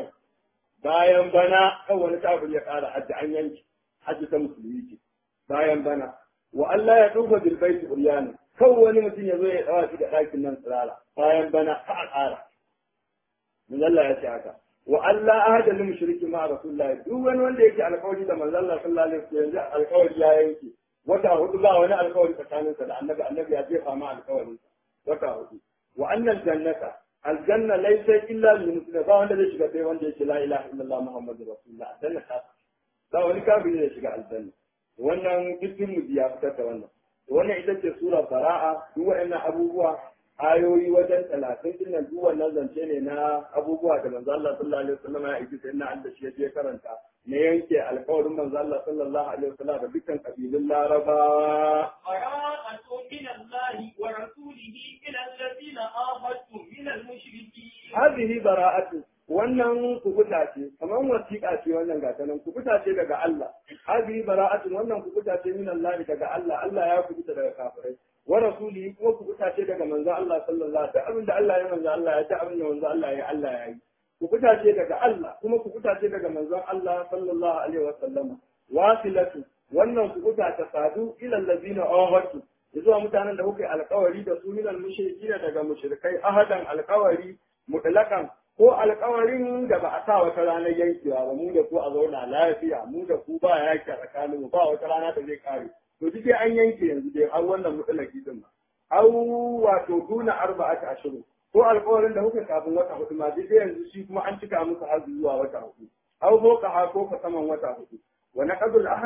bayan bana kawai wani kafir ya kara hajji an yanki hajji ta musulmi ce bayan bana wa Allah ya tufa bil baiti uryana kawai wani mutum ya zo ya dawa shi da ɗakin nan tsirara bayan bana ta al'ara mun Allah ya ce haka wa Allah ahada lil mushriki ma rasulullah duk wani wanda yake alƙawari da manzo Allah sallallahu alaihi wasallam yanzu alƙawari ya yanke wata hudu ba wani alƙawari tsakaninsa da annabi ya jefa ma alƙawarin wata hudu wa annal jannata aljanna laysa illa lil muslimin ba wanda zai shiga sai wanda yake la ilaha illallah muhammadur rasulullah aljanna ta ba wani kafiri zai shiga aljanna wannan dukkan mu ya fitar da wannan ita ce sura bara'a duk waɗannan abubuwa ayoyi wajen 30 din nan duk wannan zance ne na abubuwa da manzo Allah sallallahu alaihi wasallam ya yi sai na Allah shi ya karanta ne yanke alƙawarin manzo Allah sallallahu alaihi wasallam da dukkan kabilun Larabawa bara'atu min Allah wa rasulihi ila alladhina ahadtum min al-mushrikeen hadhihi bara'atu wannan kubuta ce kamar wasiƙa ce wannan gata nan kubuta ce daga Allah hadi bara'atun wannan kubuta ce min Allah daga Allah Allah ya kubuta daga kafirai wa rasulihi kuma kubuta ce daga manzo Allah sallallahu alaihi wasallam abinda Allah ya manzo Allah ya ta abinda manzo Allah ya Allah ya yi kubuta ce daga Allah kuma kubuta ce daga manzo Allah sallallahu alaihi wasallam wasilatu wannan kubuta ta sadu ila allazina ahadu zuwa mutanen da kuke alƙawari da su min al-mushrikin daga mushrikai ahadan alƙawari mutlaqan ko alƙawarin da ba a sa wata ranar yankewa ba mu da ku a zauna lafiya mu da ku ba yaki a tsakanin mu ba wata rana da zai kare to duk an yanke yanzu dai har wannan mutlaki din ba au wato duna arba'ati ashhur ko alƙawarin da kuka kafin wata hudu ma dai yanzu shi kuma an cika musu har zuwa wata hudu au ko ka ko ka saman wata hudu wa naqdul ahadi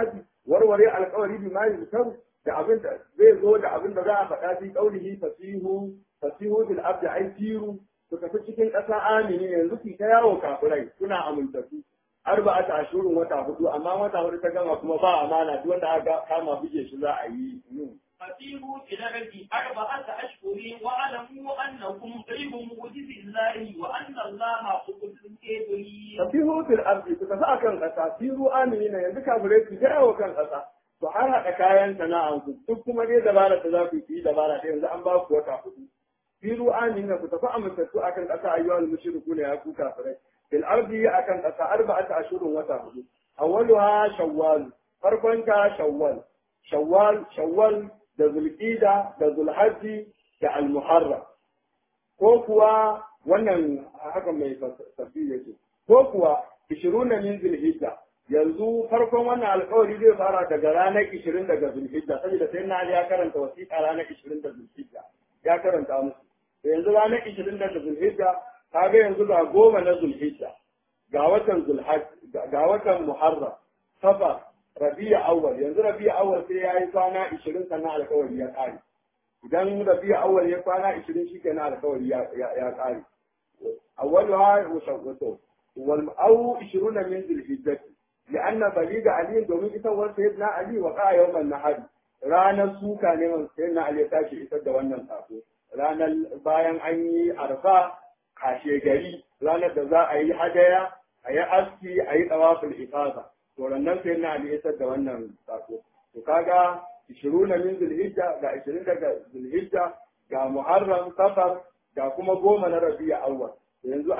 warware alƙawari bi ma yuzkar da abin da zai zo da abin da za a faɗa fi qaulihi fasihu bil abdi ay siru ku tafi cikin ƙasa amini yanzu ki ta yawo kafirai suna amintattu arba'ata ashurun wata hudu amma wata hudu ta gama kuma ba amana duk wanda aka kama buge shi za a yi فسيروا في الأرض 4 أشهر واعلموا أنكم غير معجز الله وأن الله مخلص الكافرين. فسيروا في الأرض كتفا كان قصا سيروا آمنين yanzu kafirai su jawo kan ƙasa to har haɗa kayan sana'anku duk kuma dai dabara ta za ku yi dabara ta yanzu an ba ku wata hudu. Siru amina ku tafi amintattu akan ƙasa ayyuhal mushriku ne ya ku kafirai. Fil ardi akan ƙasa arba'ata ashurun wata hudu. Awwaluha shawwal farkon ta shawwal da zulqida da zulhajji da almuharram ko kuwa wannan haka mai tafsiri yake ko kuwa 20 min zulhijja yanzu farkon wannan alƙawari zai fara daga ranar 20 daga zulhijja saboda sai na ya karanta wasiƙa ranar 20 da zulhijja ya karanta musu yanzu ranar 20 daga zulhijja kaga yanzu ga 10 na zulhijja ga watan ga watan muharram safar rabi'a awwal yanzu rabi'a awwal sai yayi kwana 20 sannan alƙawari ya kare idan rabi'a awwal ya kwana 20 shikenan alƙawari ya kare awwaluha mushawwato wal aw 20 min dhil-hijjah lianna baliga ali domin ita war sayyidina ali wa qa yawman nahar ranar suka ne man sayyidina ali ya tashi isar da wannan sako ranar bayan an yi arfa kashe gari ranar da za a yi hadaya a yi aski a yi tawaful ifada to nan sai na ali isar da wannan sako to kaga 20 min zulhijja ga 20 daga zulhijja ga muharram safar ga kuma 10 na rabi'a awwal yanzu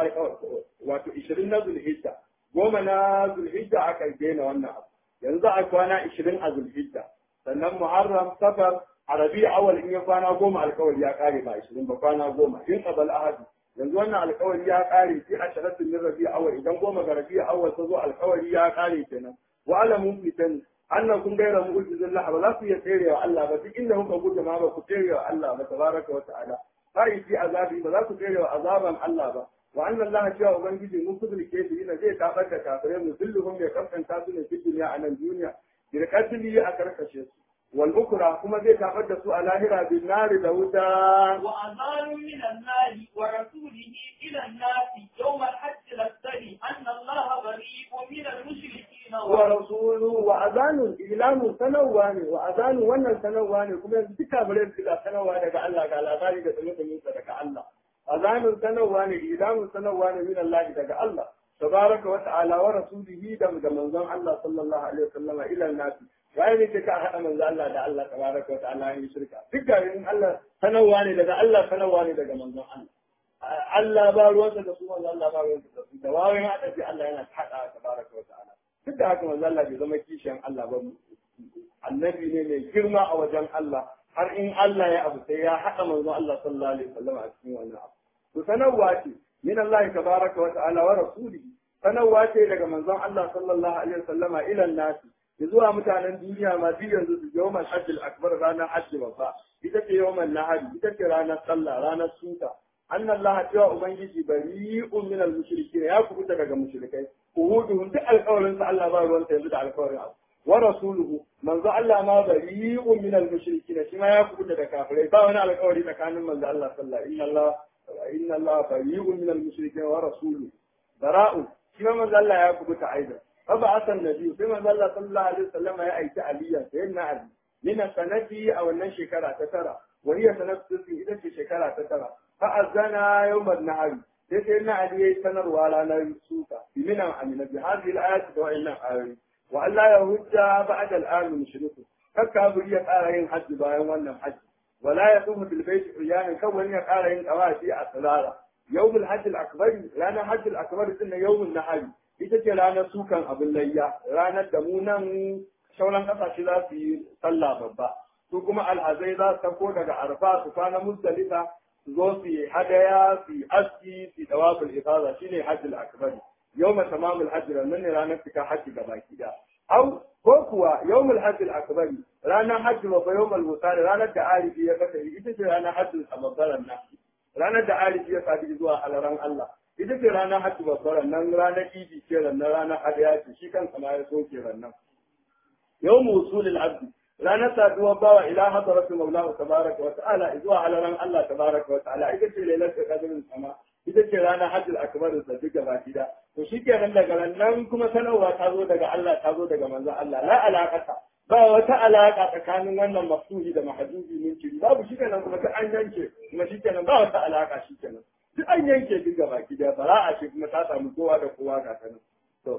wato 20 na zulhijja 10 na zulhijja aka daina wannan abu yanzu a kwana 20 a zulhijja sannan muharram safar a rabi'a awwal in ya kwana 10 alƙawari ya kare ba 20 ba kwana 10 in qabal ahadi yanzu wannan alƙawari ya kare sai a sharatin min rabi'a awwal idan 10 ga rabi'a awwal ta zo alƙawari ya kare kenan wa alamun fitan annakum ghayra mu'jizillah ba za ku iya tserewa Allah ba duk inda kuka gudu ma ba ku tserewa Allah ba tabaraka wa ta'ala sai fi azabi ba za ku tserewa azaban Allah ba wa anna Allah cewa ubangiji mun kudul kafirina zai tabar da kafirai muzilluhum ya kafanta su ne cikin duniya a nan duniya bi qatli a karkashe su wal ukra kuma zai tabar da su a lahira bin nari da wuta wa azalu min Allah wa rasulihi ila an-nas yawm al-hajj al-akbar anna Allah bari'un min al-mushrikeen wa rasuluhu wa azanu ilamu sanawani wa azanu wannan sanawani kuma yanzu duka bare da sanarwa daga Allah ga labari da tsamin daga Allah azanun sanawani ilamu sanawani min Allah daga Allah tabaraka wa ta'ala wa rasulihi da manzon Allah sallallahu alaihi wasallam ila an-nas wai ne ka haɗa manzo Allah da Allah tabaraka wa ta'ala yin shirka duk garin Allah sanarwa ne daga Allah sanarwa ne daga manzon Allah Allah ba ruwansa da su manzo Allah ba ruwansa da su da wayoyin haɗa shi Allah yana haɗa tabaraka wa ta'ala duk da haka manzo Allah bai zama kishiyan Allah ba annabi ne mai girma a wajen Allah har in Allah ya abu sai ya haɗa manzon Allah sallallahu alaihi wasallam a cikin wannan abu to sanarwa ce min Allah tabaraka wa ta'ala wa rasulihi sanarwa ce daga manzon Allah sallallahu alaihi wasallama ila nasi zuwa mutanen duniya ma duk yanzu su yawmal hajjil akbar ranar hajji babba ita ce yawmal nahari ita ce ranar sallah ranar suka anna Allah cewa ubangiji bari'un min al-mushrikeen ya kubuta daga mushrikai uhuduhum duk alƙawarin sa Allah ba ruwan sa yanzu da alƙawarin abu wa rasuluhu manzo Allah ma bari'un min al-mushrikeen shi ma ya kubuta da kafirai ba wani alƙawari tsakanin manzo Allah sallallahu inna Allah bari'un min al-mushrikeen wa rasuluhu bara'un shi ma manzo Allah ya kubuta aidan فبعث النبي كما قال الله صلى الله عليه وسلم يا أيت عليا سيدنا علي من السنة أو النن شكرا تترى وهي سنة إذا شكرا تترى فأذنا يوم النهار سيدنا علي سنر ولا نرسوك بمنا أمين بهذه الآيات وإنا آيات وأن لا يهج بعد الآن من شركه فكابرية آيين حج باين وانا حج ولا يقوم بالبيت عيانا كون يقارين أواشي أسرارا يوم الحج الأكبر لأن حج الأكبر سنة يوم النهار ita ce ranar sukan abin layya ranar da mu nan sauran kasashe za su yi sallah babba su kuma alhazai za su tako daga arfa su kwana muzdalifa su zo su yi hadaya su yi aski su yi tawaful ifada shine hajjul akbar yawma tamamul hajj nan ne ranar fita hajji gabaki da au ko kuwa yawmul hajjul akbar ranar hajji babba yawmul wusal ranar da arifi ya kasa ita ce ranar hajjul akbar ranar da arifi ya sadi zuwa alaran Allah ita ce ranar hajji babbar nan ranar idi ce ranar hadaya ce shi kansa ma ya soke rannan yawm wusulil abdi ranar saduwar bawa ila hadaratu maulahu tabaraka wa ta'ala zuwa halaran Allah tabaraka wa ta'ala ita ce lailatul qadrin sama ita ce ranar hajjul akbar da duka baki da to shikenan daga nan kuma sanarwa ta zo daga Allah ta zo daga manzon Allah la alaqata ba wata alaka tsakanin wannan mafsuhi da mahjubi min kiri babu shikenan kuma ta an yanke kuma shikenan ba wata alaka shikenan duk an yanke duka baki da bara'a ce kuma ta samu kowa da kowa ga sanin to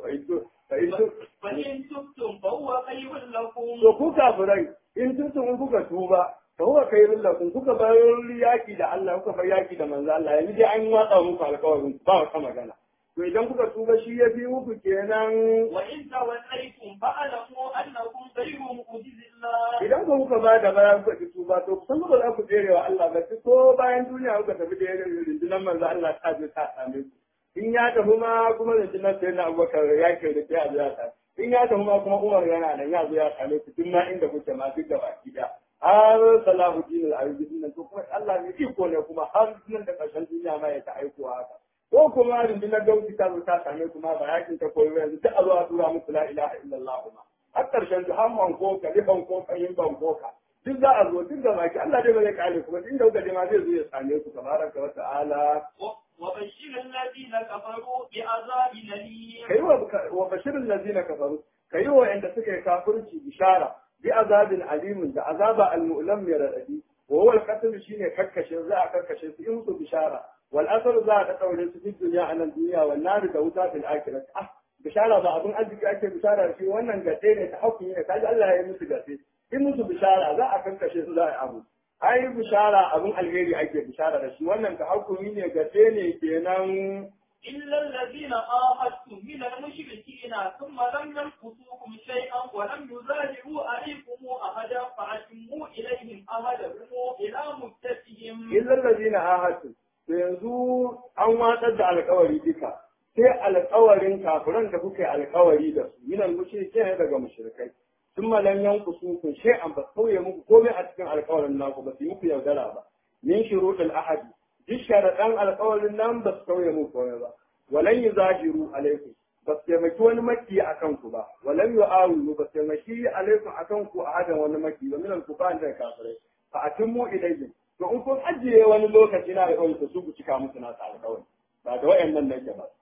فإن تبتم فهو خير لكم. to ku kafirai in tubtum in kuka tuba fa huwa khairul lakum kuka bar yaki da Allah kuka bar yaki da manzo Allah yanzu dai an watsa muku alƙawarin ba wata magana to idan kuka tuba shi ya fi muku kenan wa in tawallaytum fa'lamu annakum ghayru mu'jizillah. idan kuka ba da baya kuka tuba to kusan ba za ku tsere wa Allah ba ko bayan duniya kuka tafi da rundunar manzo Allah ta je ta same ku in ya tafi ma kuma rundunar sai na Abubakar ya ke da ta zuwa ta in ya tafi ma kuma Umar yana nan ya zo ya same ku duk ma inda kuke ma duk da baki da har Salahuddin al-Ayyubi nan to kuma Allah ne iko ne kuma har nan da ƙarshen duniya ma ya ta aiko haka ko kuma rundunar dauki ta zo ta same ku ma ba yakin ta koyo yanzu duk a zo a tura muku la ilaha illallah ma har ƙarshen ta hamman ko ka rifan ko ka yin ban ko ka duk za a zo duk da baki Allah dai ba zai kare ku ba inda kuka je ma zai zo ya same ku tabaraka wa ta'ala وبشر الذين كفروا بعذاب أليم. وبشر الذين كفروا كيوا عند سكة كافرتي بشارة بعذاب أليم عذاب المؤلم يردي وهو القتل شيء كركش ذا كركش يمسو بشارة والأثر ذا تقول في الدنيا على الدنيا والنار دوتا في الآخرة بشارة بعضهم أدرك أكثر بشارة في وأن قتين تحكي كذا الله يمسو قتين يمسو بشارة ذا كركش ذا أبو ai bishara abin alheri ake bishara da shi wannan ta hukumi ne gace ne kenan إلا الذين آهدتم من المشركين ثم لم ينقصوكم شيئا ولم يظاهروا عليكم أحدا فأتموا إليهم أهدهم إلى مدتهم إلا الذين آهدتم yanzu an watsar da alkawari duka sai alkawarin kafiran da kuke alkawari da su minal mushrikin daga mushrikai ثم لم ينقصوكم شيئا بسوي muku komai a cikin alƙawarin naku ba su muku yaudara ba min shuruɗul ahadi duk sharaɗan alƙawarin nan ba su sauya muku komai ba walan yuzahiru alaikum ba su taimaki wani maki a kanku ba walan yu'awilu ba su taimaki alaikum a kanku a hadan wani maki ba min al-kufar da kafirai fa atimmu ilayhim to in kun ajiye wani lokaci na alƙawari to su ku cika musu na alƙawari ba da wayannan nake ba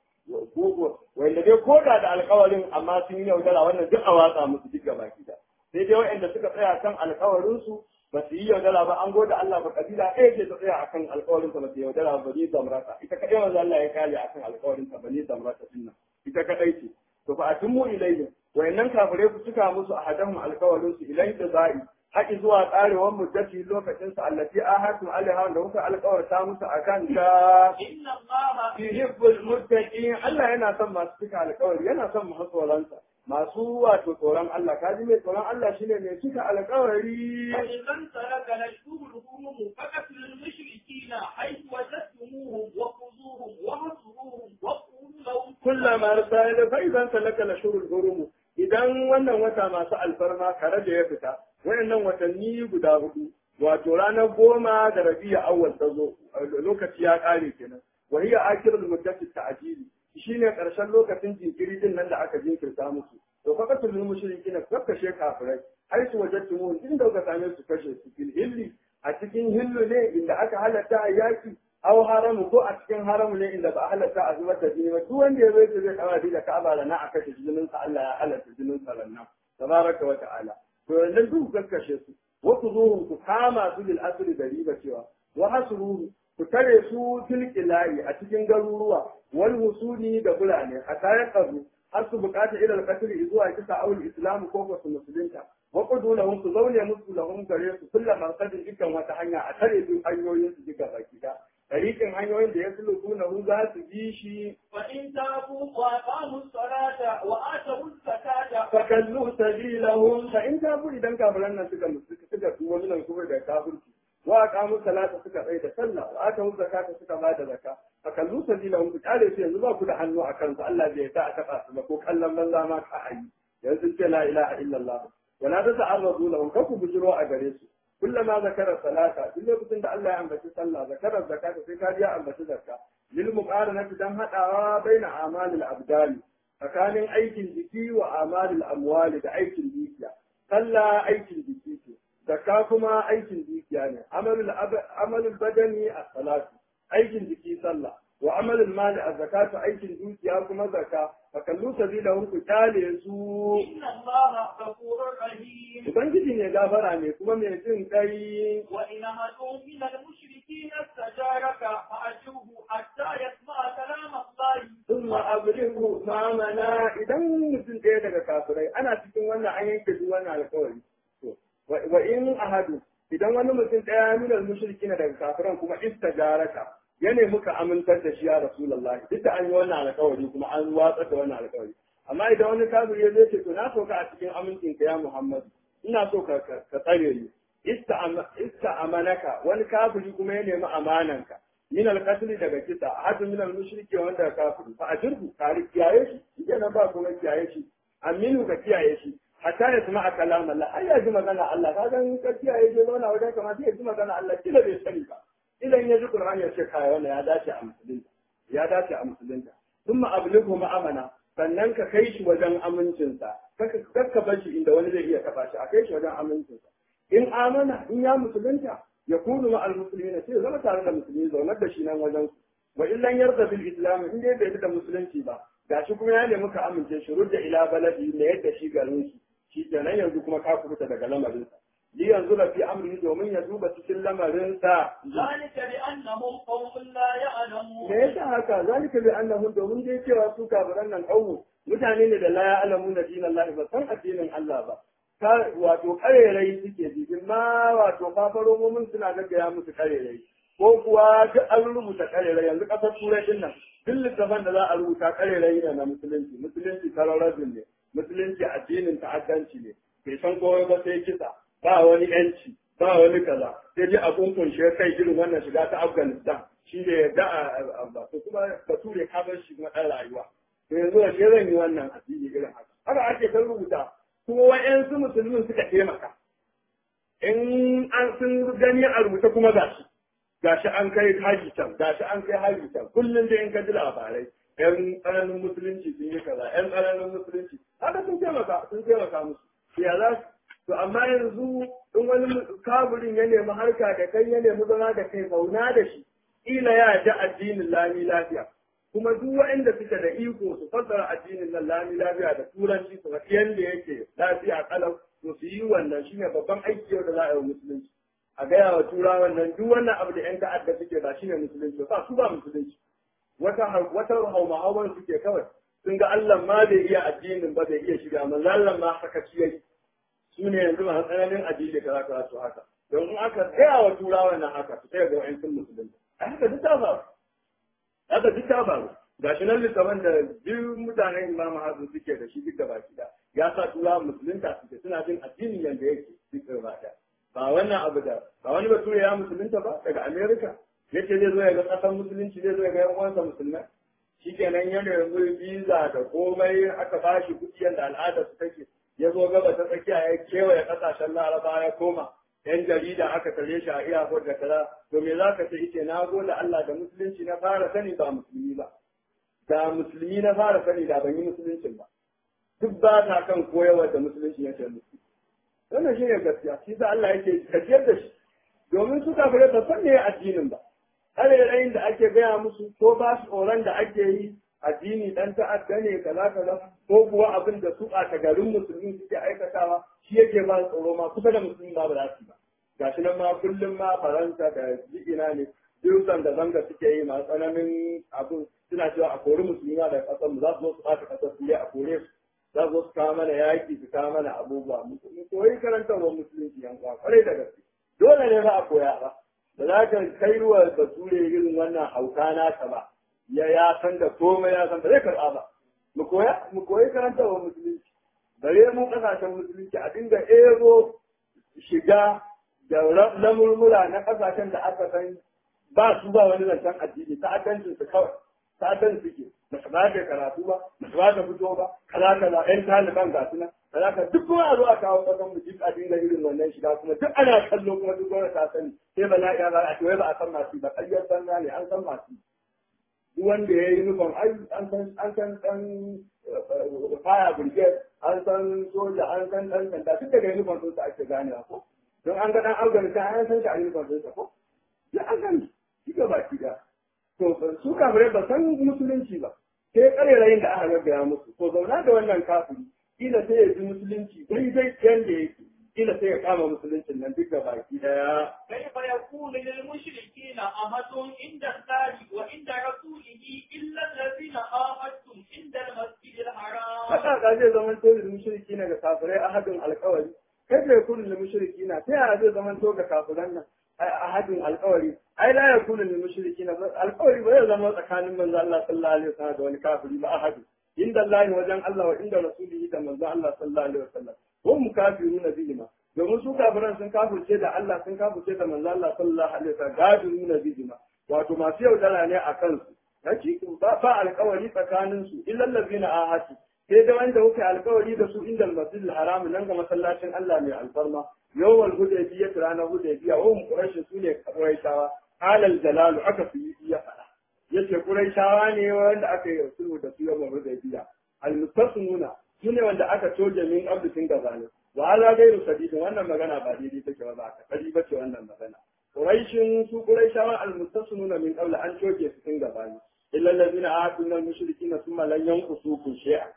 wanda dai koda da alkawarin amma sun yi yaudara wannan duk a watsa musu duk gaba gida sai dai wanda suka tsaya kan alkawarin su ba su yi yaudara ba an gode Allah ba kabila ɗaya ce ta tsaya akan alkawarin ta ba su yaudara ba ni zamrata ita kadai wanda Allah ya kare akan alkawarin ta ba ni zamrata dinnan ita kadai ce to fa atimmu ilayhi wayannan kafirai ku cika musu ahadahum alkawarin su ilayhi da za'i haƙi zuwa ƙarewar muddati lokacin su allati ahatu alaiha da kuka alƙawarta musu akan ta inna allaha yuhibbul muttaqin Allah yana son masu cika alƙawari yana son masu tsoronsa masu wato tsoron Allah kaji mai tsoron Allah shine mai cika alƙawari idan taraka lashhurul faqatul mushrikina haythu wajadtumuhum wa khuzuhum wa hasuruhum wa qulu lahum kullama arsala fa idan talaka lashhurul hurum idan wannan wata masu alfarma kare da ya fita wayannan watanni guda hudu wato ranar 10 da rabi'a awwal ta zo lokaci ya kare kenan wa hiya akhirul muddati ta'jili shine karshen lokacin jinkiri din nan da aka jinkirta musu to faqatul mushrikin kakkashe kafirai har su wajadtumu inda ka same su kashe su fil hilli a cikin hillu ne inda aka halatta a yaki aw haramu ko a cikin haramu ne inda ba a halatta a zubar da jini ba duk wanda ya zo zai kawo da Ka'aba da na a kashe jinin sa Allah ya halatta jinin sa nan tabaraka wa ta'ala to yanzu duk kakkashe su wa kuzuhum ku kama su bil asri da riba cewa wa hasruhu ku tare su tilkilayi a cikin garuruwa wal husuli da bulane a tare kazu har su bukata ila al-qatl zuwa kisa awul islam ko ko su musulunta wa qudu lahum ku zaune musu lahum gare su kullama sadin dukkan wata hanya a tare su hanyoyin su duka baki da tariqin hanyoyin da ya suluku na hu za su bi shi fa in tabu wa aqamu salata wa atu zakata fa kallu sabilahum fa in tabu idan kafiran nan suka tuwo nan kuma da kafirci wa aqamu salata suka tsaya da sallah wa atu zakata suka ba da zakka fa kallu sabilahum ku kare su yanzu ba ku da hannu a kansu Allah bai ta aka su ba ko kallon banza ma ka ayi yanzu ce la ilaha illallah wala tata'arradu lahum ka ku bujiro a gare su kullama zakara salata duk lokacin da Allah ya ambaci sallah zakara zakata sai ka ya ambaci zakka lil muqaranati dan hadawa baina amalil abdali tsakanin aikin jiki wa amalil amwali da aikin dukiya sallah aikin jiki ce zakka kuma aikin dukiya ne amalul badani as-salatu aikin jiki sallah wa amalul mali az-zakatu aikin dukiya kuma zakka fa kallu sabilahu ku kyale su inna allaha ghafurur rahim ubangiji ne gafara ne kuma mai jin kai wa in ahadun min al-mushrikeen istajaraka fa'ajuhu hatta yasma'a kalam allah thumma ablighu ma'amana idan mutum ɗaya daga kafirai ana cikin wannan an yanke duk wannan alƙawari wa in ahadu idan wani mutum ɗaya min al-mushrikeen daga kafiran kuma istajaraka ya nemi ka amintar da shi ya Rasulullahi duk da an yi wannan alƙawari kuma an watsar da wannan alƙawari amma idan wani kafiri ya zai ce to na so ka a cikin amincin ka ya Muhammad ina so ka tsare ni amanaka wani kafiri kuma ya nemi amananka min alqatl daga kisa hadu min almushriki wanda kafiri fa ajirhu kare kiyaye shi idan ba kuma kiyaye shi aminu ka kiyaye shi hatta ya sama kalam Allah ai ya ji magana Allah ka ga ka kiyaye shi zauna wajen kamar ya ji magana Allah kila bai sani ba idan ya ji Qur'ani ya ce kai wannan ya dace a musulunta ya dace a musulunta thumma ablighu ma'amana sannan ka kai shi wajen amincinsa kakka bar shi inda wani zai iya taba shi a kai shi wajen amincinsa in amana in ya musulunta ya kunu ma'al muslimin sai zama tare da musulmi zaunar da shi nan wajen su wa illan yarda bil islam in dai bai da musulunci ba gashi kuma ya nemi ka amince shi rudda ila baladi ne yadda shi garin shi kenan yanzu kuma ka kubuta daga lamarinsa li yanzu da fi amri domin ya duba cikin lamarinsa zalika bi annahum qawmun la ya'lamun me yasa haka zalika bi annahum domin dai cewa su kafiran nan qawmu mutane ne da la ya'lamu na dinin Allah ba san addinin Allah ba ka wato karerai suke ji ma wato fafaromomin suna gaggaya musu karerai ko kuwa duk an rubuta karerai yanzu kasar turai din nan duk littafan da za a rubuta karerai ne na musulunci terrorism ne musulunci addinin ta'addanci ne bai san komai ba sai kisa ba wani yanci ba wani kaza sai dai a kunkunshe kai irin wannan shiga ta Afghanistan shi ne da ba to kuma bature ka bar shi kuma dan rayuwa to yanzu da zan yi wannan addini irin haka haka ake kan rubuta kuma wa'yansu musulmin suka taimaka in an sun gani a rubuta kuma gashi an kai haji can gashi an kai haji can kullum da in ka ji labarai yan tsananin musulunci sun yi kaza yan tsananin musulunci haka sun taimaka musu ya za su to amma yanzu in wani kaburin ya nemi harka da kai ya nemi zama da kai zauna da shi ila ya ji addinin lami lafiya kuma duk waɗanda suke da iko su fassara addinin nan lami lafiya da turanci su ga yanda yake lafiya kalau to su yi wannan shine babban aiki yau da za a yi musulunci a gaya wa turawan nan duk wannan abu da yan ta'adda suke ba shine musulunci ba su ba musulunci wata hauma suke kawai sun ga Allah ma bai iya addinin ba bai iya shiga manzo Allah ma haka ci yayi su ne yanzu masu tsananin addini kaza to haka don in aka gaya wa turawan nan haka su sai ga wa'in sun musulunci a haka duk ta faru haka duk ta faru ga shi nan littafin da biyu mutanen imam hazu suke da shi duk da baki da ya sa turawan musulunta suke suna jin addinin yanda yake duk da baki ba wannan abu da ba wani bature ya musulunta ba daga America yace zai zo ya ga kasan musulunci zai zo ya ga yan uwansa musulmai shikenan ya nemi visa da komai aka bashi kuɗi yanda al'ada su take ya zo gaba ta tsakiya ya kewaye kasashen Laraba ya koma yan jarida aka tare shi a iyakar da kaza to me zaka ce yace na gode Allah da musulunci na fara sani ba musulmi ba da musulmi na fara sani da ban yi musuluncin ba duk ba ta kan koyarwa da musulunci ya ce musu wannan shine gaskiya shi da Allah yake kafiyar da shi domin su kafire ba san me addinin ba alayin da ake gaya musu ko ba su tsoron da ake yi addini dan ta'adda ne kaza ko kuwa abin da su a garin musulmi suke aikatawa shi yake ba tsoro ma kusa da musulmi ba za su ba gashi nan ma kullum ma Faransa da jigina ne dusan da zanga suke yi masu tsananin abin suna cewa a kori musulmi da kasar mu za su zo su ɓata kasar su a kore su za su zo su kawo mana yaƙi su kawo mana abubuwa mu koyi karantarwar musulunci yan kwa kwarai da gaske dole ne ba a koya ba da za ka kai ruwa bature irin wannan hauka naka ba ya san da komai ya san da zai karɓa ba mu koyi karantarwar musulunci bare mu kasashen musulunci a dinga ero shiga da lamurmura na kasashen da aka san ba su ba wani zancen addini ta'addancin su kawai ta'addan suke ba su ba da karatu ba ba su ba da fito ba kaza yan taliban ga suna kaza ka duk kuma a zo a kawo kasan mu duk a dinga irin wannan shiga kuma duk ana kallo kuma duk gwamnati ta sani sai ba na iya ba a ce ba a san masu ba ƙaryar banza ne an san masu duk wanda ya yi nufin an san dan fire brigade an san soja an san ɗan sanda duk daga uniform ɗinsa ake ganewa ko don an ga ɗan Afghanistan an san shi a uniform ɗinsa ko ya an gani shi ga baki da to su kafirai ba san musulunci ba sai ƙarerayin da aka gaggaya musu to zauna da wannan kafiri kila sai ya ji musulunci daidai yanda yake kila sai ya kama musuluncin nan duk da baki daya كيف يكون للمشركين عهد عند الله وعند رسوله إلا الذين عاهدتم عند المسجد الحرام. haka ka zai zama to da mushriki ne ga kafirai ahadin alƙawari kai da yakunu lil mushrikina sai ya zai zama to ga kafiran nan ahadin alƙawari ai la yakunu lil mushrikina alƙawari ba zai zama tsakanin manzo Allah sallallahu alaihi wasallam da wani kafiri ba ahadu inda Allah wajen Allah wa inda rasulihi da manzo Allah sallallahu alaihi wasallam hum kafiruna bihima domin su kafiran sun kafirce da Allah sun kafirce da manzo Allah sallallahu alaihi wasallam gaduruna bihima wato masu yaudara ne a kansu haƙi ba alƙawari tsakanin su illa allazina ahatu sai da wanda kuka alƙawari da su inda al-masjidil haram nan ga masallacin Allah mai alfarma yawal hudaybiya ranar hudaybiya wa hum quraish sune quraishawa alal jalal aka fi ya fada yace quraishawa ne wanda aka yi sulhu da su yawal hudaybiya al-mustasnuna sune wanda aka toje min qabl tun gabani wa ala gairu sadidin wannan magana ba daidai take ba ka kadi bace wannan magana quraishin su quraishawa al-mustasnuna min qabl an toje su tun gabani illa allazina ahadu min al-mushrikeena thumma lan yanqusukum shay'an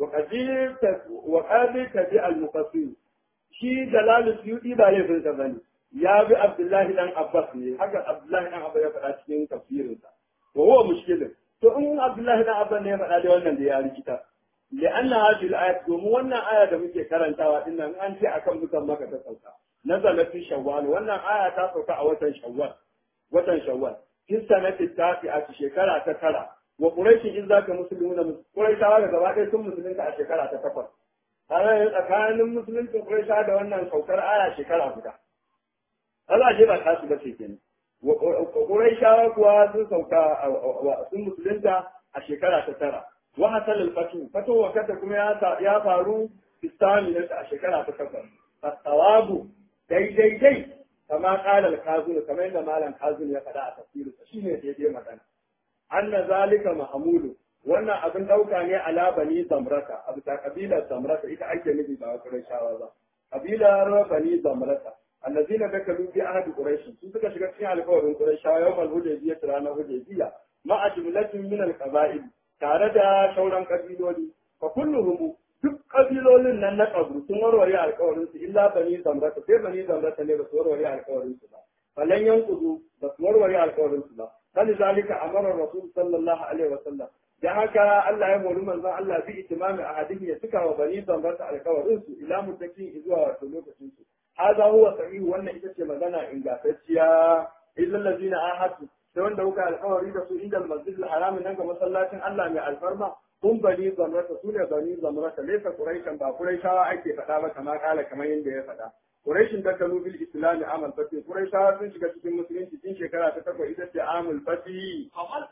وقابل تبع المقصر shi Jalalu Suyuti ba laifin sa bane ya bi Abdullahi dan Abbas ne haka Abdullahi dan Abbas ya faɗa cikin tafsirin sa to huwa mushkilin to in Abdullahi dan Abbas ne ya faɗa da wannan da ya rikita li'anna hadhihi al-ayat domin wannan aya da muke karantawa din nan an ce akan mutan maka ta sauka nazalat fi shawwal wannan aya ta sauka a watan shawwal fi sanati tafi'a shekara ta tara wa quraishi in zaka muslimuna quraishawa da gaba ɗaya sun musulunta a shekara ta 8 tare tsakanin musuluncin quraisha da wannan saukar aya shekara guda Allah ce ba ta su ba ce kenan quraishawa kuwa sun sauka sun musulunta a shekara ta 9 wa hasal al-fatu wa kada kuma ya faru istani a shekara ta 8 as-sawabu dai kama qala al-kazun kamar yadda malam kazun ya faɗa a tafsirinsa shine daidai magana anna zalika mahmulu wannan abin dauka ne ala bani zamrata abu ta kabilar zamrata ita ake nufi ba qurayshawa ba kabilar bani zamrata allazina dakalu bi ahadi quraish su suka shiga cikin alƙawarin qurayshawa yawmal hudaybiyya ranar hudaybiyya ma'a jumlatin min al-qaba'il tare da sauran kabiloli fa kulluhum duk kabilolin nan na kabru sun warware alƙawarin su illa bani zamrata sai bani zamrata ne ba su warware alƙawarin su ba falan yankudu ba su warware alƙawarin su ba فلذلك أمر الرسول صلى الله عليه وسلم جاءك الله يقول من ذا الله بإتمام أحدهم يسكى وبني ضمرت على كورنسو إلى متكين إذوا وسلوك سنسو هذا هو صحيح وأن إذا مدنا إن جافتيا إلا الذين آهدوا سواء دوك على كورنسو عند المسجد الحرام إنك مسلاتين الله من الفرما هم بني ضمرت سوريا بني ضمرت ليس قريشا بقريشا أكي فتابة كما قال كما يندي فتابة Quraishin da kalu bil Islam amal fati Quraishawa sun shiga cikin musulunci cikin shekara ta 8 ita ce amul fati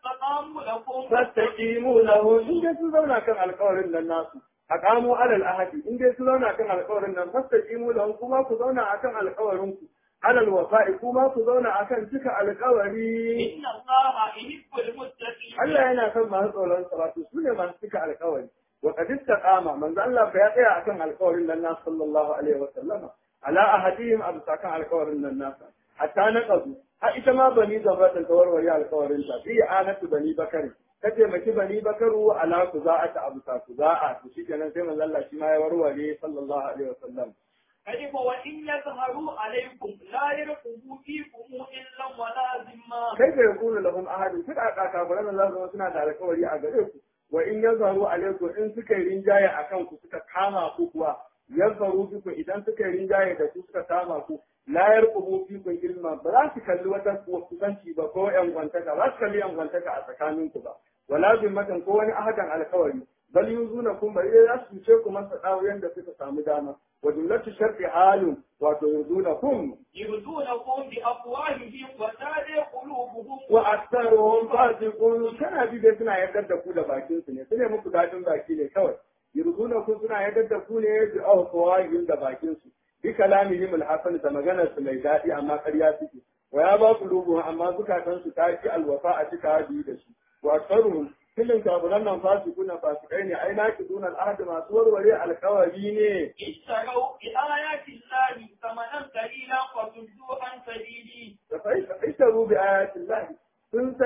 fastaqimu lahu in dai sun zauna kan alƙawarin nan nasu aqamu alal ahadi in dai sun zauna kan alƙawarin nan fastaqimu lahu kuma ku zauna akan alƙawarin ku alal wafa'i kuma ku zauna akan cika alƙawari inna allaha yuhibbul muttaqin Allah yana son masu tsoron salatu su ne masu cika alƙawari wa qad istaqama manzo Allah ya tsaya akan alƙawarin nan nasu sallallahu alaihi wa sallama على أحدهم أبساكا على الكور الناس حتى نقضوا إتما بني زبرة الكور على الكور في آنة بني بكر كتمك بني بكر على قضاءة أبساك قضاءة وشيكنا سيما الله شما يوروا عليه صلى الله عليه وسلم كيف وإن يظهروا عليكم لا يرقبوا فيكم إلا ولا ذمة كيف يكون لهم أحد فدعا كافرنا الله سنة على الكور أجريكم وإن يظهروا عليكم إن سكرين جاية أكامكم سكتحاما كوكوا yanfaru biku idan suka rinjaye da su suka kama ku la yarqubu fikum ilma ba za su kalli wata kusanci ba ko yan gwantaka ba su kalli yan gwantaka a tsakanin ku ba wala bin matan ko wani ahadan alkawari bal yuzuna kun bari za su ce ku masa dawo yanda suka samu dama wa jumlatu sharti halun wato yuzunakum bi afwahihim wa tadi qulubuhum wa aktharuhum fasiqun kana bi da suna yardar da ku da bakin su ne sune muku dadin baki ne kawai يرضونكم سنة يقدر كونه بأوصواهم دباكنسو بكلامهم الحسن تمغنى سميداتي أما قرياتي ويابا قلوبهم أما زكاة تنسو تاكي الوفاء تكادي دشي وأكثرهم kullum kafiran nan fasikuna fasikai ne ai naki dunan ahad masu warware alkawari ne اشتروا بآيات الله ثمنا قليلا فصدوا عن سبيله. da fa'istaru bi ayatin lahi sun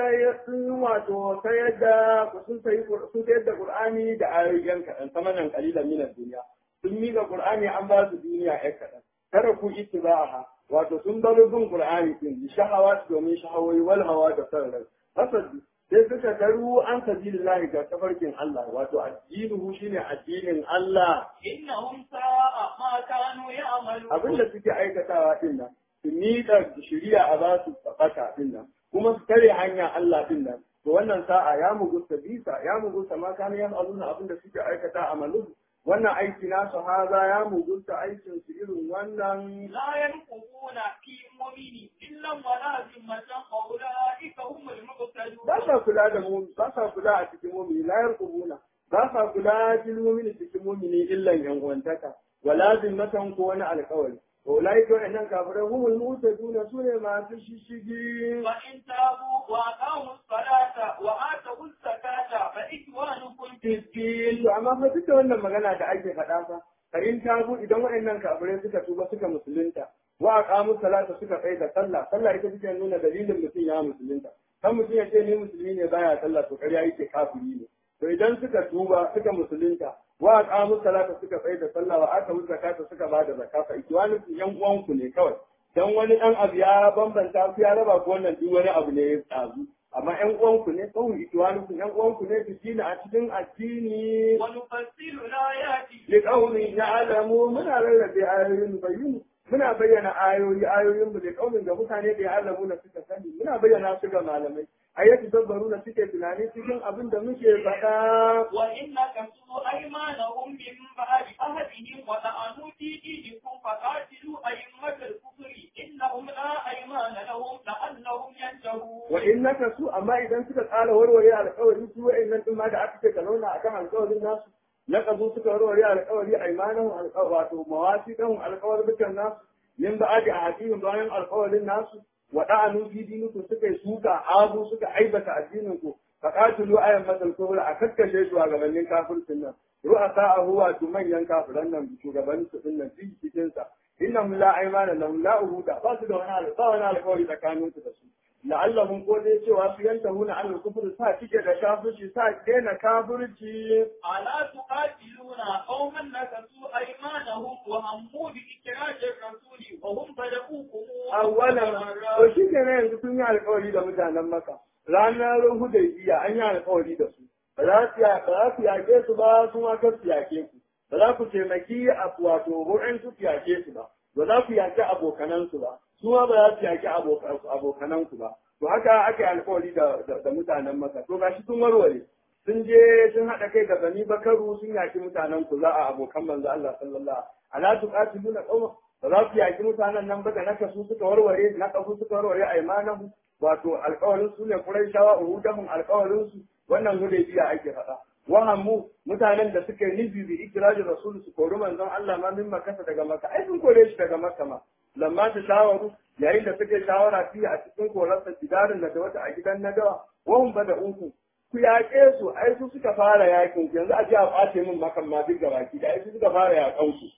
wato sayar da sun sayar da qur'ani da ayoyin kaɗan samanan qalilan min ad-dunya sun miƙa qur'ani an ba su duniya ai kaɗan kada ku ittibaha wato sun bar bin qur'ani din shahawa domin shahawoyi wal hawa da sarrai fasad sai suka taru an sabilillahi ga tafarkin Allah wato addinuhu shine addinin Allah إنهم ساء ما كانوا يعملون. abinda suke aikatawa din nan su miƙa shari'a a ba su tsaka din nan kuma su tare hanya Allah din nan to wannan sa'a ya mugusta bisa ya mugusta ma kana yan azuna abinda suke aikata a malu wannan aiki nasu haza ya mugusta aikin su irin wannan لا ينقضون في مؤمن إلا ولا ذمة أولئك هم المقتدون. ba sa kula da mu ba sa kula a cikin mu'mini la yarqubuna ba sa kula cikin mu'mini cikin mu'mini illan yan uwantaka wala zimmatan ko wani alƙawari أولئك وإنهم كافرون هم المعتدون سنة ما تششجين وإن تابوا وأقاموا الصلاة وآتوا الزكاة فإخوانكم في الدين. amma fa duka wannan magana da ake faɗa fa in tabu idan waɗannan kafirai suka tuba suka musulunta wa aqamu salata suka tsaya da sallah ita take nuna dalilin mutum ya musulunta kan mutum ya ce ni musulmi ne baya sallah to ƙarya yake kafiri ne to idan suka tuba suka musulunta wa aqamu salata suka tsaya da sallah wa atu zakata suka bada zakka fa ikwanikum yan uwanku ne kawai dan wani dan abu ya bambanta ku ya raba ku wannan duk wani abu ne ya tsazu amma ƴan uwanku ne kawai ikiwanuku ƴan uwanku ne su dina a cikin addini ونفصل الآيات liqaumin ya'lamu muna rarrabe ayoyin bayyin muna bayyana ayoyin mu liqaumin da mutane da ya'lamu na suka sani muna bayyana su ga malamai ayatu dabbaru na suke tunani cikin abin da muke faɗa وإن كسروا أيمانهم من بعد عهدهم وطعنوا في دينكم فقاتلوا أئمة الكفر إنهم لا أيمان لهم لعلهم ينتهون. wa innaka su amma idan suka tsara warware alƙawari su wa'annan din ma da aka ce ka zauna akan alƙawarin nasu na kazo suka warware alƙawari aimanahum alƙawari wato mawasiqahum alƙawarin nasu min ba'di ahadihim bayan alƙawarin nasu wa da'anu fi dinikum suka yi suka azu suka aibata addinin ku faqatilu ayyan masal kubra a kakkashe su a gabanin kafircin nan ru'asa huwa tu manyan kafiran nan shugaban su din nan cikin sa innahum la aymana lahum la uhuda ba su da wani alƙawari tsakanin su da su la'allahum ko dai cewa su yanta huna an kufur sa cike da kafirci sa daina kafirci ألا تقاتلون قوما نكثوا أيمانهم وهموا بإكراج الرسول وهم بدؤوكم awwalan to shi ke nan yanzu sun yi alƙawari da mutanen maka ranar hudaybiya an yi alƙawari da su ba za su yake su ba su ma kar su yake ku ba za ku taimaki a wato wurin su yake su ba ba za ku yake abokanan su ba su ma ba za su yake abokanan ku ba to haka aka yi alƙawari da mutanen maka to gashi sun warware sun je sun haɗa kai da bani bakaru sun yaki mutanen ku za a abokan manzo Allah sallallahu ala tuqatiluna qawma ba za su yaki mutanen nan ba da naka su suka warware naka su suka warware aimanahu wato alƙawarin su ne quraishawa uhudahum alƙawarin su wannan hudaybiya ake faɗa wahammu mutanen da suka yi nizi bi ikrajin rasul su kori manzon Allah ma min makasa daga maka ai sun kore shi daga maka ma lamma ta shawaru yayin da suke shawara fiye a cikin korarsa gidarin da wata a gidan nadawa wahum bada uku ku yaƙe su ai su suka fara yakin yanzu a ji a ɓace min makan ma duk gabaki da ai su suka fara yaƙan ku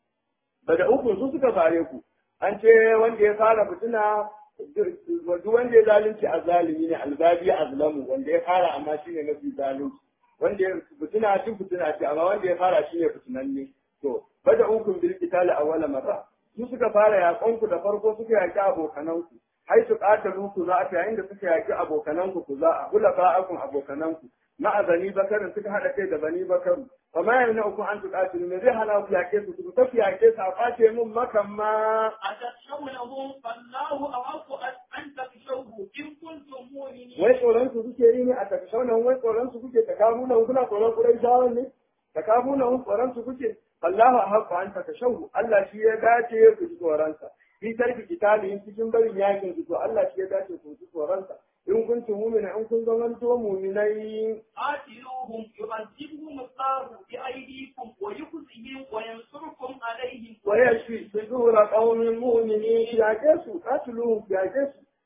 bada uku su suka fare ku an ce wanda ya fara fitina duk wanda ya zalunci a zalimi ne albabi azlamu wanda ya fara amma shine mafi zalunci wanda ya fitina ce amma wanda ya fara shine fitinanne to bada uku bil qital awwala marra su suka fara yaƙon ku da farko suka yaƙi abokanan ku hai su ƙatalu ku za a yayin da suka yaƙi abokanan ku za a hula ba'akun abokanan ku ma'a bani bakarin suka haɗa kai da bani bakaru fa ma yana uku an tuƙatilu me zai hana ku yaƙe su ku tafi yaƙe su a ƙwace mun makan ma أتخشونهم فالله أحق أن تخشوه إن كنتم مؤمنين. wai tsoron su suke yi ne a takashaunan wai tsoron su kuke takabuna kuna tsoron Qurayshawan ne takabuna tsoron su kuke Allahu ahqqu an takashawu Allah shi ya dace ku ji tsoron sa fi tarki kitabin cikin barin yakin su to Allah shi ya dace ku ji tsoron sa in kuntum mu'mina in kun zamanto mu'minai قاتلوهم يعذبهم الله بأيديكم ويخزيهم وينصركم عليهم wa yashfi sudur qaumin mu'minin ya kesu qatluhum ya kesu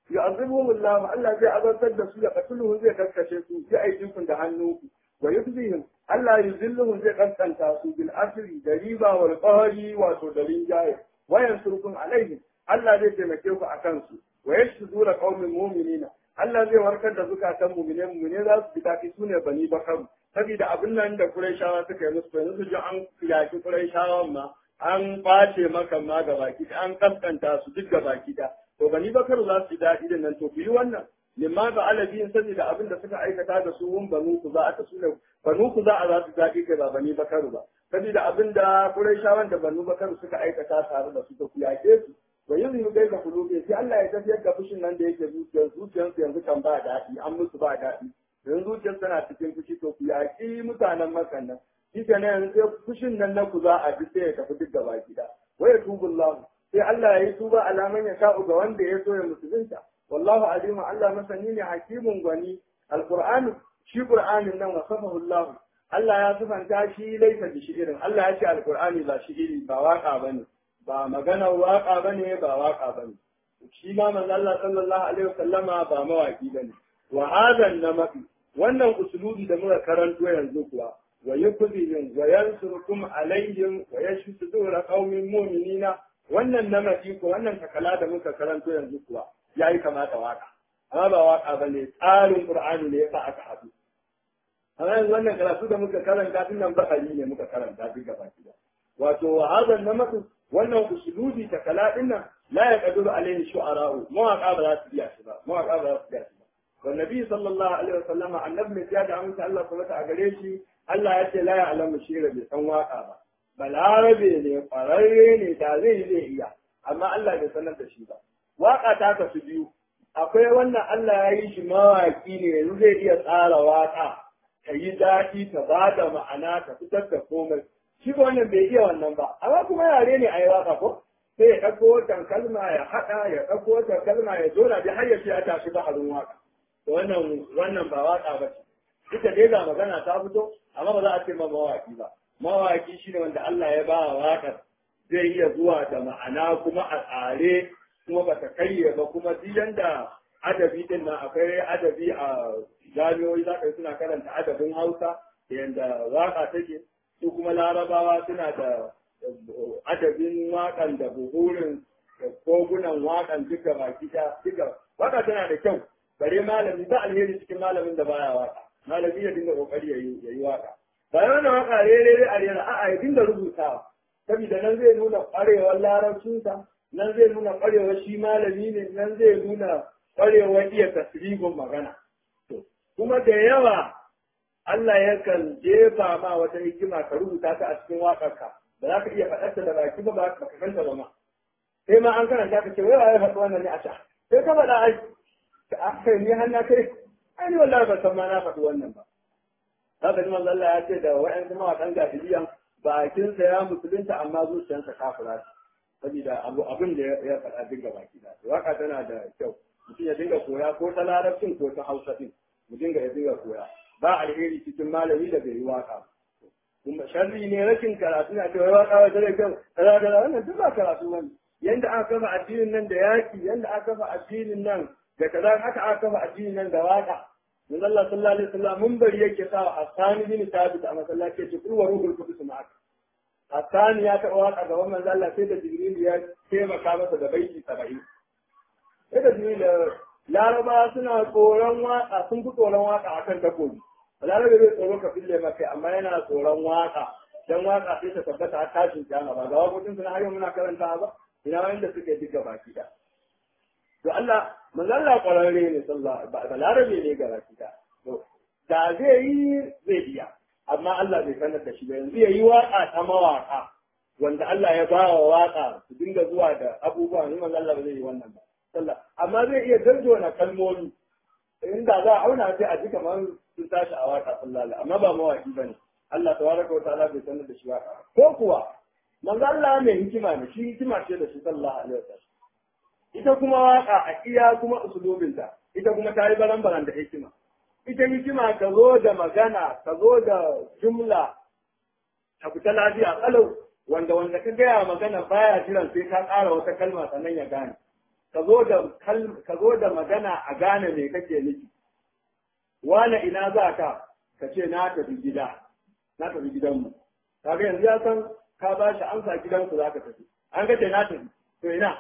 yu'azibuhum Allah Allah zai azabtar da su ya qatuluhum zai kaskace su bi aidikun da hannunku wa yuzihim Allah yuzilluhum zai kaskanta su bil asri da riba wal qahri wato da rinjaye wa yansurukum alaihim Allah zai taimake ku akan su wa yashzura qaumin mu'minina Allah zai warkar da zukatan mu'mine za su fita ki sune bani bakar saboda abin nan da Qurayshawa suka yi musu yanzu ji an yaki Qurayshawan ma an kwace maka ma gabaki an kaskanta su duk gabaki da to bani bakar za su daɗi da nan to ku yi wannan limma ga alabiyin saboda abin da suka aikata da su wun banu ku za a ta sune banu ku za a za su daɗi kai ba bani bakar ba saboda abin da Qurayshawan da banu bakar suka aikata tare da su to ku yake su wa yin yi gai ga kulubi sai Allah ya tafiyar da fushin nan da yake zuciyarsu yanzu kan ba daɗi an musu ba daɗi yanzu zuciyar tana cikin fushi to ku yaƙi mutanen makan nan shi ke nan yanzu fushin nan na ku za a bi sai ya tafi duk gaba gida wa ya tubu Allah sai Allah ya yi tuba alaman ya sha'u ga wanda ya so ya musulunta wallahu alima Allah masani ne hakimun gwani alqur'anu shi qur'anin nan wasafahu Allah Allah ya sifanta shi laisa bi shi'irin Allah ya ce alqur'ani ba shi'iri ba waka bane ba magana waka bane ba waka bane shi ma manzo Allah sallallahu alaihi wasallama ba mawaki bane wa hadan namaki wannan usulubi da muka karanto yanzu kuwa wa yukzihim wa yansurukum alaihim wa yashfi sudur qaumin mu'minina wannan namaki ko wannan takala da muka karanto yanzu kuwa yayi kamata waka amma ba waka bane tsarin qur'ani ne yasa aka haɗu amma yanzu wannan karatu da muka karanta tun nan bakari ne muka karanta duk gaba ki wato wa hadan namaki wannan usulubi takala din nan la yaqdiru alaihi shu'ara'u mawaka ba za su biya shi ba mawaka ba za su biya shi والنبي صلى الله عليه وسلم عن ابن زياد عن الله سبحانه وتعالى Allah ya ce la ya'lamu shira bai san waka ba balarabe ne kwararre ne da zai iya amma Allah bai sanar da shi ba waka ta kasu biyu akwai wannan Allah ya yi shi mawaki ne yanzu zai iya tsara waka ta yi daɗi ta ba da ma'ana ta fitar da komai shi ba wannan bai iya wannan ba amma kuma yare ne a yi waka ko sai ya ɗauko wata kalma ya haɗa ya ɗauko wata kalma ya zona da har ya ce ya tashi ba halin waka wannan ba waka ba ce ita dai ga magana ta fito amma ba za a ce ma mawaki ba mawaki shine wanda Allah ya ba wakar zai iya zuwa da ma'ana kuma a tsare kuma ba ta karye ba kuma duk yanda adabi din nan akwai adabi a jami'o'i za ka yi suna karanta adabin Hausa da yanda waka take su kuma Larabawa suna da adabin wakan da buhurin da kogunan wakan duka baki duka waka tana da kyau bare malami ba alheri cikin malamin da baya waka malami ya dinga kokari ya yi waka bayan wannan waka rere a rera a'a ya dinga rubutawa saboda nan zai nuna kwarewar larabcinsa nan zai nuna kwarewar shi malami ne nan zai nuna kwarewar iya tasiribin magana kuma da yawa Allah yakan jefa ma wata hikima ka rubuta ta a cikin waƙarka ba za ka iya faɗarta da baki ba ba ka kanta ba ma sai ma an karanta ka ce wai ya faɗi wannan ne a sha sai ka faɗa ai kai ni hanna kai ai ni wallahi ba san ma na faɗi wannan ba haka ni manzo Allah ya ce da wa'an kuma wadan gafiliyan bakin sa ya musulunta amma zuciyarsa kafira saboda abin da ya faɗa duk gaba ki da waka tana da kyau mutum ya dinga koya ko ta larabcin ko ta hausa din mutum ya dinga koya ba alheri cikin malami da bai yi waka kuma sharri ne rashin karatu na cewa waka wa tare kyau kaza wannan duk ba karatu bane yanda aka kafa addinin nan da yaki yanda aka kafa addinin nan da kaza haka aka kafa addinin nan da waka من الله صلى الله عليه وسلم منبر يكسا الثاني بن ثابت أما صلى الله عليه وسلم وروح القدس معك الثاني يا كأوات أقوى من الله سيد جبريل يا كيما كامت دبيتي سبعين سيد جبريل لا ربا سنا قولان واقع سنكو قولان واقع عكن تقول لا ربا بيقولوك في اللي مكي أما ينا قولان واقع dan waka sai ta tabbata a tashin kiyama ba ga wakokin suna har yau muna karanta ba ina wanda suke duka baki da to Allah manzo Allah kwararre ne sallah ba larabe ne ga rakita to da zai yi zai iya amma Allah bai sanar da shi ba yanzu yayi waka ta mawaka wanda Allah ya ba wa waka su dinga zuwa da abubuwa ne manzo Allah ba zai yi wannan ba sallah amma zai iya darjona kalmomi inda za a auna sai a ji kamar sun tashi a waka sallallahu amma ba mawaki bane Allah tabaraka wa ta'ala bai sanar da shi waka ko kuwa manzo Allah mai hikima ne shi hikima ce da shi sallallahu alaihi wasallam ita kuma waka a iya kuma usulubinta ita kuma ta yi baran da hikima ita hikima ka zo da magana ka zo da jumla ta fita lafiya kalau wanda ka gaya magana baya jiran sai ka ƙara wata kalma sannan ya gane ka zo da magana a gane me kake nufi. Wane ina za ka ce na tafi gidanmu. Kaga yanzu ya san ka ba shi amsa gidanku za ka tafi. An ga ce na tafi, to ina?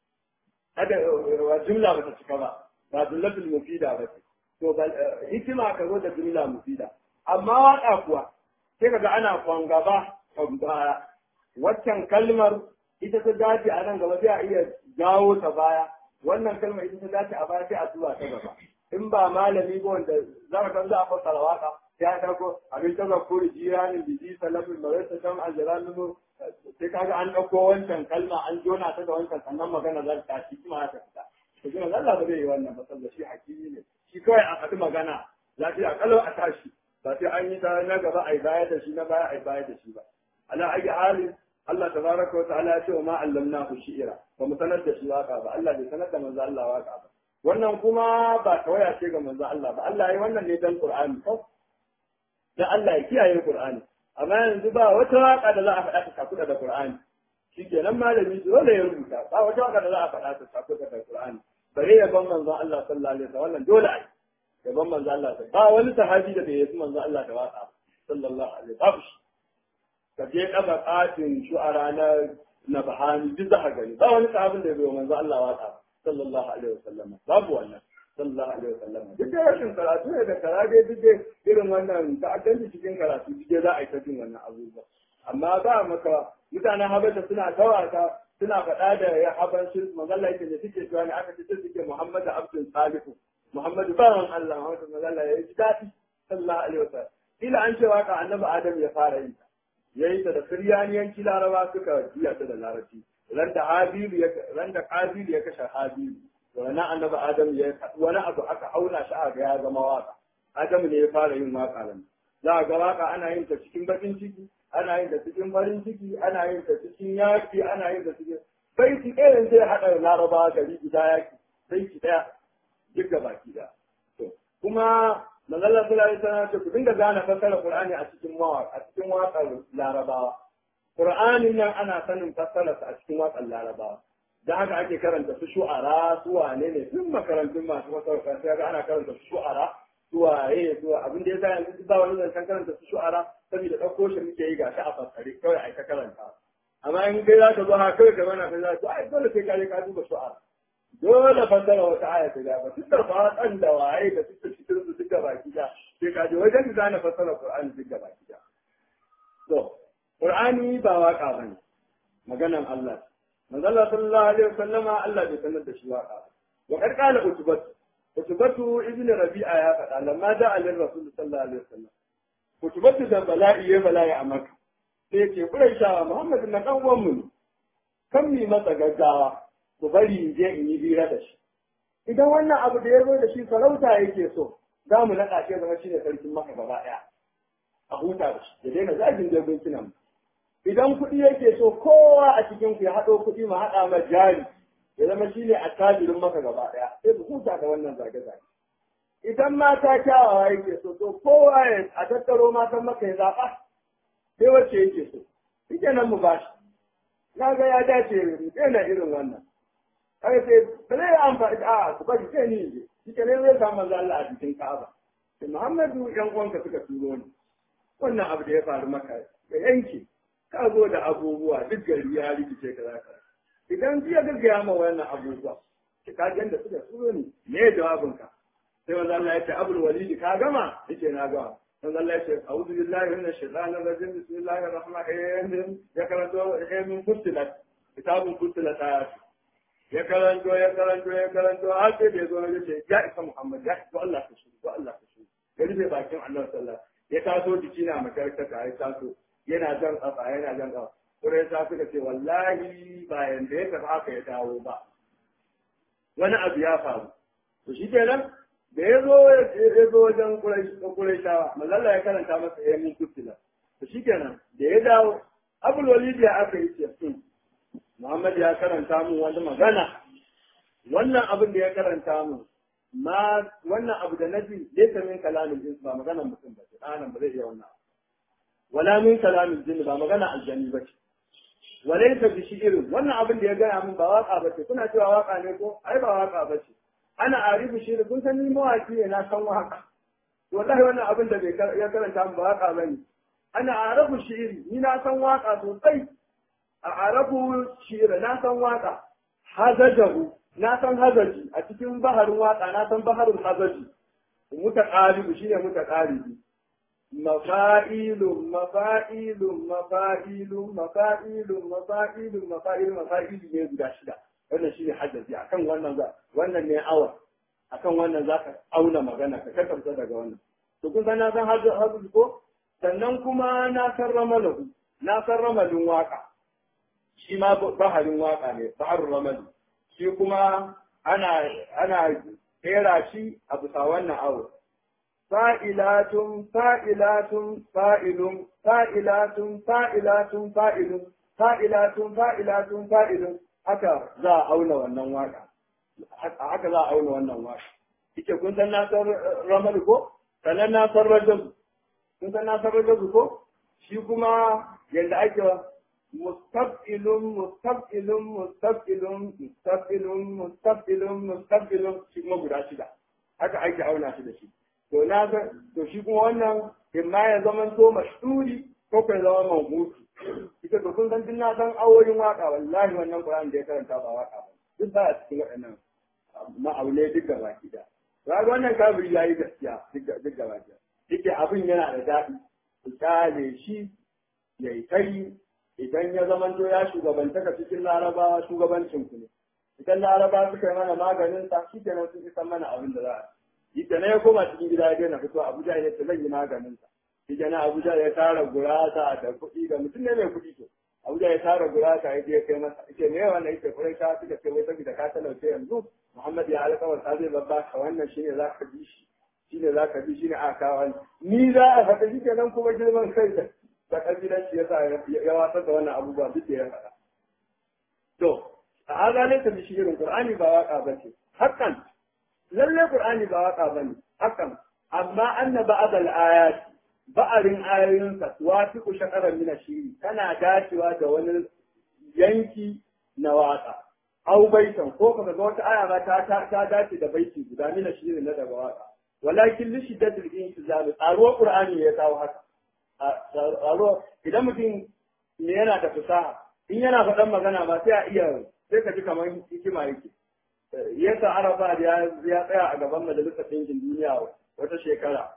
Hada jumla ba ta cika ba jumlatul mufida ba ce. To hikima ka zo da jumla mufida. Amma waka kuwa sai kaga ana kwangaba kwambaya. Waccan kalmar ita ta dace a nan gaba sai a iya jawo ta baya. Wannan kalmar ita ta dace a baya sai a tura ta gaba. In ba malami ba wanda za ka za a fassara waka ya dauko abin ta zakuri jiranin biji salafin da wata shan aljalalu sai kaga an dauko wancan kalma an jona ta da wancan sannan magana za ta tashi kuma ta fita to kuma Allah ba zai yi wannan ba saboda shi hakimi ne shi kawai a faɗi magana lafiya kalau a tashi ba sai an yi ta na gaba ai baya da shi na baya ai baya da shi ba ala ayi halin Allah tabaraka wa ta'ala ya ce wa ma allamnahu shi'ira ba mu sanar da shi waka ba Allah bai sanar da manzo Allah waka ba wannan kuma ba tawaya ce ga manzo Allah ba Allah ya wannan ne dan Qur'ani ko dan Allah ya kiyaye Qur'ani amma yanzu ba wata waka da za a faɗa ta takuda da Qur'ani shikenan malami dole ya rubuta ba wata waka da za a faɗa ta takuda da Qur'ani bare ya ban manzo Allah sallallahu alaihi wasallam wannan dole ai ya ban manzo Allah ba wani sahabi da bai yi manzo Allah da waka sallallahu alaihi wasallam ka je ɗaga ƙatin shu'ara na bahani duk za ka gani ba wani sahabin da bai yi manzo Allah waka sallallahu alaihi wasallam babu wannan sallallahu alaihi wasallam duk da rashin karatu ne da karabe duk da irin wannan ta'addanci cikin karatu duk za a yi ta jin wannan abubuwa amma ba maka mutanen habasha suna tawaka suna faɗa da ya habashi magalla yake da suke cewa ne aka ce suke Muhammadu Abdul Salihu Muhammadu bawan Allah Muhammadu magalla ya yi daɗi sallallahu alaihi wasallam kila an ce waka annabi Adam ya fara yi yayi ta da Firyaniyanci Laraba suka jiya ta da Larabci ran da Qabil ya kashe Habil wani annabi Adam ya wani abu aka auna shi a ga ya zama waka Adam ne ya fara yin waka nan za ga waka ana yin ta cikin bakin ciki ana yin ta cikin farin ciki ana yin ta cikin yaki ana yin ta cikin sai ki ɗayan zai haɗa Laraba gari guda yaki sai ki ɗaya duk da baki da to kuma manzon sallallahu alaihi wasallam ce ku dinga gane fassara Qur'ani a cikin waƙar Larabawa Qur'anin nan ana sanin fassararsa a cikin waƙar Larabawa da haka ake karanta su shu'ara su wane ne duk makarantun masu masarauta sai ga ana karanta su shu'ara su waye su abin da yasa yanzu ba wani zancen karanta su shu'ara saboda ɗauko shi muke yi gashi a fassare kawai ai ta karanta amma in kai za ka zo haka kawai ka mana kai za ka ai dole sai ka je ka duba shu'ara dole fassara wata aya ta gaba duk da fatan da waye da suka cikin su duka baki da sai ka je wajen da na fassara Qur'ani duka baki da to Qur'ani ba waka bane maganan Allah manzo Allah sallallahu alaihi wasallama Allah bai sanar da shi waka wa qad qala utubatu ibn rabi'a ya faɗa lamma da alir rasul sallallahu alaihi wasallam utubatu da bala'i ya bala'i a Makka sai ce Quraishawa Muhammad na dan uwan mu kan mi masa gaggawa ku bari in je in yi hira da shi idan wannan abu da ya zo da shi sarauta yake so za mu naɗa shi zama shi ne sarkin Makka gaba ɗaya a huta da shi da daina zagin jirgin kinan idan kuɗi yake so kowa a cikin ku ya haɗo kuɗi mu haɗa ma jari ya zama shi ne a tajirin maka gaba ɗaya sai ku huta da wannan zage-zage idan mata kyawawa yake so to kowa ya a tattaro matan maka ya zaɓa sai wacce yake so shi nan mu ba shi na ga ya dace mu daina irin wannan kai sai ba zai amfani a ku bari sai ni je shi ke ne zai samu manzo Allah a cikin Ka'aba sai Muhammadu yan uwanka suka turo ni wannan abu da ya faru maka ya yanke ka zo da abubuwa duk gari ya rikice ka zaka idan jiya gaggaya ma wannan abubuwa ki ka da suka turo ni me jawabin ka sai manzo Allah ya ce Abul Walid ka gama yake na gama manzo Allah ya ce a'udhu billahi minash shaitanir rajim bismillahir rahmanir rahim ya karanto min fussilat kitabun fussilat ya karanto har sai da ya zo na ce ya isa Muhammad ya isa Allah ka shi to Allah ka shi ya rufe bakin Allah sallallahu ya taso jiki na makarkata ya taso yana jan kafa kurai sa suka ce wallahi bayan da ya tafi haka ya dawo ba wani abu ya faru to shi kenan da ya zo wajen kurai shawa mazalla ya karanta masa ya min kuttila to shi kenan da ya dawo Abul Walid ya aka yi ce Muhammad ya karanta mun wani magana wannan abin da ya karanta mun wannan abu da naji laysa min kalamin jins ba magana mutum ba ɗanan ba zai iya wannan wala min kalamin jins ba magana aljanni ba ce walaysa bi shi'rin wannan abin da ya gaya min ba waka bace kuna cewa waka ne ko ai ba waka bace ana arifu shi'ri kun san ni mawaki ne na san waka wallahi wannan abin da bai ya karanta min ba waka bane ana arafu shi'ri ni na san waka sosai a arafu shi'ri na san waka hazajahu na san hazaji a cikin baharin waka na san baharul hazaji mutaqalibu shine mutaqalibi mafa'ilun mafa'ilun mafa'ilun mafa'ilun mafa'ilun mafa'ilun mafa'ilun ne guda shida wannan shine hajazi akan wannan ne awa akan wannan zaka auna magana ka karkata daga wannan to kun san na san hajazi ko sannan kuma na san ramalu na san ramalin waka shi ma baharin waka ne baharul ramali shi kuma ana kera shi a bisa wannan awo fa'ilatun fa'ilun haka za a auna wannan waka haka za a auna wannan waka ike kun san na san ramal ko sannan na san rajab kun san na san rajab ko shi kuma yanda ake mustaqilun shi kuma guda shida haka ake auna shi da shi to shi kuma wannan imma ya zama to mashturi ko kai zama mamutu ita to kun san din na san awoyin waka wallahi wannan Qur'ani da ya karanta ba waka ba duk ba cikin waɗannan ma'aune duk gaba kida ga wannan kafiri yayi gaskiya duk gaba kida yake abin yana da daɗi ku kale shi yayi kai idan ya zamanto ya shugabantaka cikin larabawa shugabancin ku ne idan laraba suka yi mana maganin sa shi kenan sun san mana abin da za a yi kenan ya koma cikin gida ya daina fito Abuja ya ce zan yi maganin sa shi kenan Abuja ya tara gurasa da kuɗi ga mutum ne mai kuɗi to Abuja ya tara gurasa ya je kai masa yake me wannan yake kurai ka suka ce wai saboda ka talauce yanzu Muhammad ya alƙawar ta zai babba ka wannan shine zaka bi shi shine zaka bi shine aka kawo ni za a faɗa shi kenan kuma girman kai da kabilanci ya sa ya watsar da wannan abubuwa duk da ya faɗa. To, a haza ne ta bishi irin Qur'ani ba waka ba ce. Hakan, lalle Qur'ani ba waka ba ne, hakan, amma anna ba'adal ayat ba'arin ayoyinsa wafi ku shakarar mina shiri tana dacewa da wani yanki na waka. Au baitan ko kaga ga wata aya ma ta dace da baiti guda mina shiri na daga waka. Walakin li shiddatil intizam tsaro Qur'ani ya kawo haka. Tsaro idan mutum ne yana da fasaha in yana faɗan magana ba sai a iya sai ka ji kamar hikima yake yasa arafa ya tsaya a gaban majalisar ɗinkin duniya wata shekara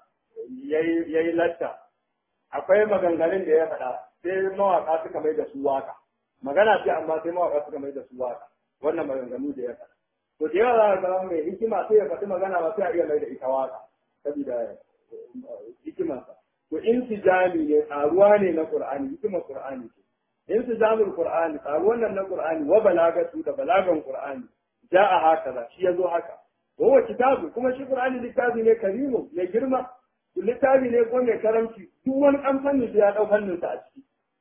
yayi latta akwai maganganun da ya faɗa sai mawaka suka mai da su waka magana ce amma sai mawaka suka mai da su waka wannan maganganu da ya faɗa to da yawa za ka mai hikima sai ya faɗi magana ba sai a iya mai da ita waka saboda hikimarsa to intijami ne tsaruwa ne na Qur'ani hikimar Qur'ani ce intijamul Qur'ani tsaruwan nan na Qur'ani wa balagatu da balagan Qur'ani ja'a hakaza shi yazo haka wa kitabu kuma shi Qur'ani littafi ne karimu mai girma littafi ne ko mai karamci duk wani an fanni da ya dau fannin sa a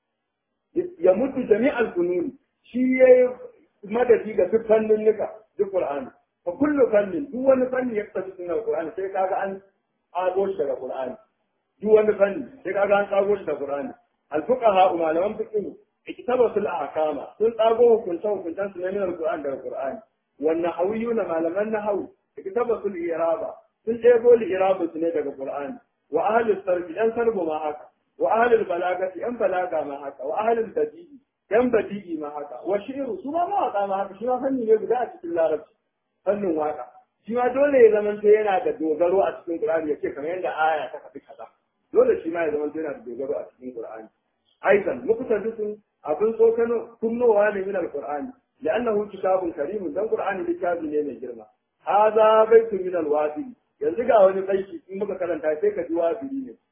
ciki ya mutu jami'al fununi shi yayi madadi ga duk fannin nika duk Qur'ani fa kullu fannin duk wani fanni ya tafi cikin Qur'ani sai kaga an ado shi daga Qur'ani duk wani fanni sai kaga an tsago shi da Qur'ani al-fuqaha malaman fiqh iktabasul ahkama sun tsago hukuntan su ne min al-Qur'an daga Qur'ani wan nahawiyuna malaman nahwu iktabasul iraba sun ɗebo al-iraba su ne daga Qur'ani wa ahli sarf yan sarbu ma haka wa ahli al-balagati yan balaga ma haka wa ahli al-badi'i yan badi'i ma haka wa shi'ru su ma waka ma haka shi ma fanni ne guda a cikin larabci fannin waka shi ma dole ya zama yana da dogaro a cikin Qur'ani yake kamar yadda aya ta faɗi kaza dole shi ma ya zama yana da dogaro a cikin Qur'ani aidan muqtadisun abin tsokano kunnowa ne min al-Qur'ani لأنه كتاب كريم dan Qur'ani littafi ne mai girma hada baitu min al-wadi yanzu ga wani baiti in muka karanta sai ka ji wadi ne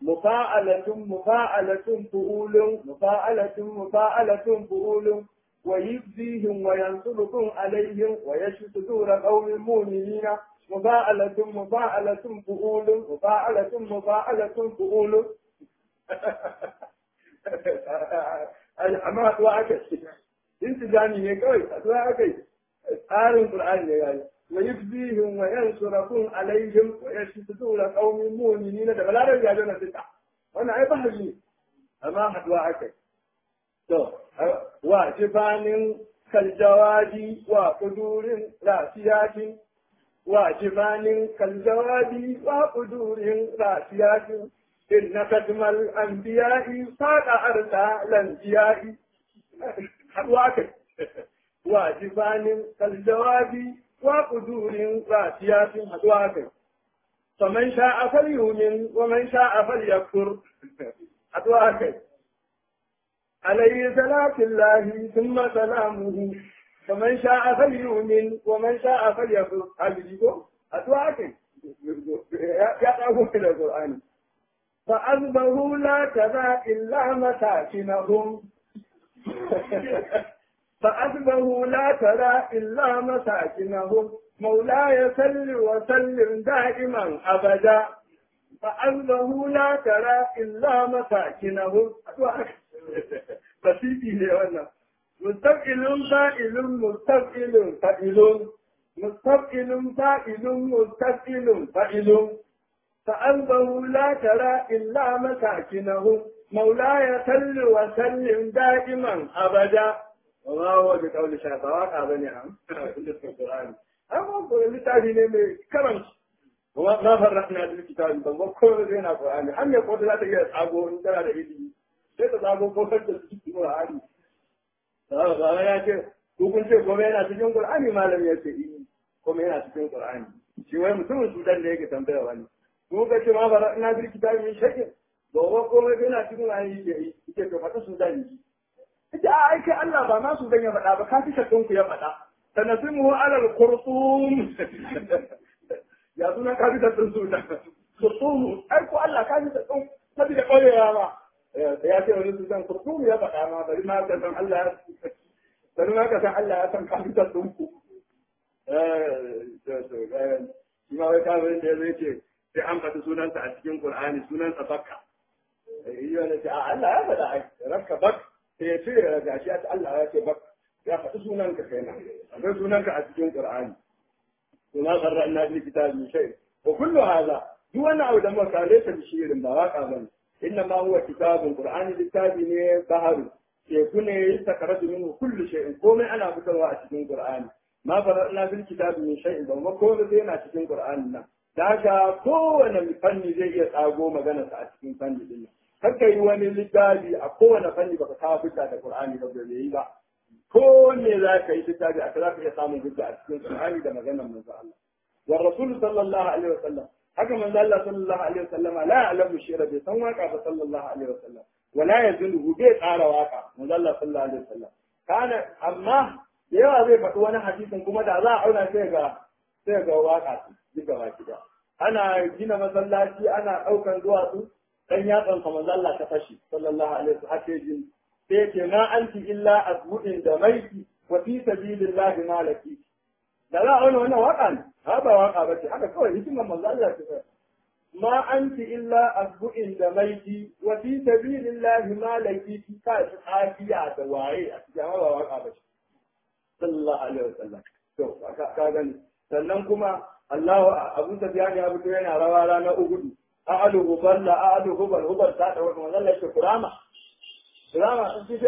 mufa'alatun fu'ulun wa yubzihim wa yansurukum alaihim wa yashfu sudur qaumin mu'minina mufa'alatun fu'ulun amma haɗuwa aka ce intijami ne kawai haɗuwa aka yi tsarin Qur'ani ne yayi wa yubzihim wa yansurukum alaihim wa yashfu sudur qaumin mu'minina da balarar ya jana fita wannan ai bahari ne amma haɗuwa aka yi to واجبان كالجواد وقدور راسيات واجبان كالجواد وقدور راسيات إن خدم الأنبياء صاد أرسى الأنبياء واجبان كالجواد وقدور راسيات حدواك فمن شاء فليؤمن ومن شاء فليكفر حدواك عليه صلاة الله ثم سلامه فمن شاء فليؤمن ومن شاء فليكفر هذه حدواك يا أبو في القرآن فأصبحوا لا ترى إلا مساكنهم فأصبحوا لا ترى إلا مساكنهم مولاي سل وسلم دائما أبدا فأصبحوا لا ترى إلا مساكنهم بسيطي لأنا مستقل فائل مستقل فائل مستقل فائل مستقل فائل فأنه لا ترى إلا مساكنهم مولاي سل وسلم دائما أبدا وما هو بقول شيطان أبني عم في القرآن أما أقول لتعليم كرم وما فرقنا في الكتاب بل كل ذين القرآن هم يقول لا تجي أصحابه إن ترى إيدي sai sabo ko kanta cikin Qur'ani ba ya ce ko kun ce ko yana cikin Qur'ani malami ya ce kuma yana cikin Qur'ani shi wai mutumin Sudan da yake tambaya wani ko ka ce ma bara ina bir kitabi min shakin gowa ko mai yana cikin Qur'ani yake to fata Sudan ne ita ai kai Allah ba ma Sudan ya faɗa ba ka fi shakkun ku ya faɗa sanasimu ala al-qurtum ya suna ka fi shakkun Sudan qurtum ai ko Allah ka fi shakkun saboda ƙwarewa ba ya ce wani su zan kurkuru ya faɗa ma bari ma ka san Allah ya san kafitar ɗinku. Shi ma wai kafin da ya zai ce sai an faɗi sunansa a cikin Ƙur'ani sunansa bakka. Yi wani ce a Allah ya faɗa ai rakka bak sai ya cire gashi a Allah ya ce bak ya faɗi sunanka kai na akwai sunanka a cikin Ƙur'ani. Suna sarra ina bi kitabin shai. Wa kullu haza duk wani abu da muka laysa bi shirin ba waka bane. إنما هو كتاب القرآن الكتاب بحر يكون يستخرج منه كل شيء كوم أنا بتوع أشتين القرآن ما فرقنا في الكتاب من شيء وما كل ذين أشتين القرآن ذاك كون فني زي يتعبوا مجانا أشتين فني دينا هكذا يواني للكتاب أكون فني بكتاب بتاع القرآن ربنا يبا كون ذاك يتعب أكلاك يسامو بتاع أشتين القرآن ده مجانا من الله والرسول صلى الله عليه وسلم haka manzo Allah sallallahu alaihi wasallam la ya'lamu shi'ra bai san waka ba sallallahu alaihi wasallam wala yazunu bai tsara waka manzo Allah sallallahu alaihi wasallam kana amma yawa zai faɗi wani hadisin kuma da za a auna sai ga waka duka baki da ana gina masallaci ana daukan duwatsu dan yatsan sa manzo Allah ta fashi sallallahu alaihi wasallam hake jin sai ce ma anti illa azbudin da maiti wa fi sabilillahi malaki da za a auna wannan waka ne هذا واقع بس هذا كويس يسمى مزاجها كذا ما أنت إلا أسبوع دميتي وفي سبيل الله ما لقيت كاش عافية دواعي هذا واقع بس صلى الله عليه وسلم شوف كذا سلمكما الله أبو سفيان يا أبو سفيان روى لنا أقول أعلو غبر لا أعلو غبر ساعة وكما ذا ليش كرامة في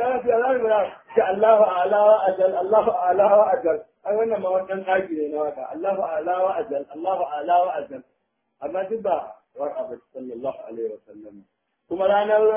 الله أعلى وأجل الله أعلى وأجل ai wannan ma wannan tsaki ne na waka Allahu a'la wa ajal Allahu a'la wa ajal amma duk ba waka ba sallallahu alaihi wa sallam kuma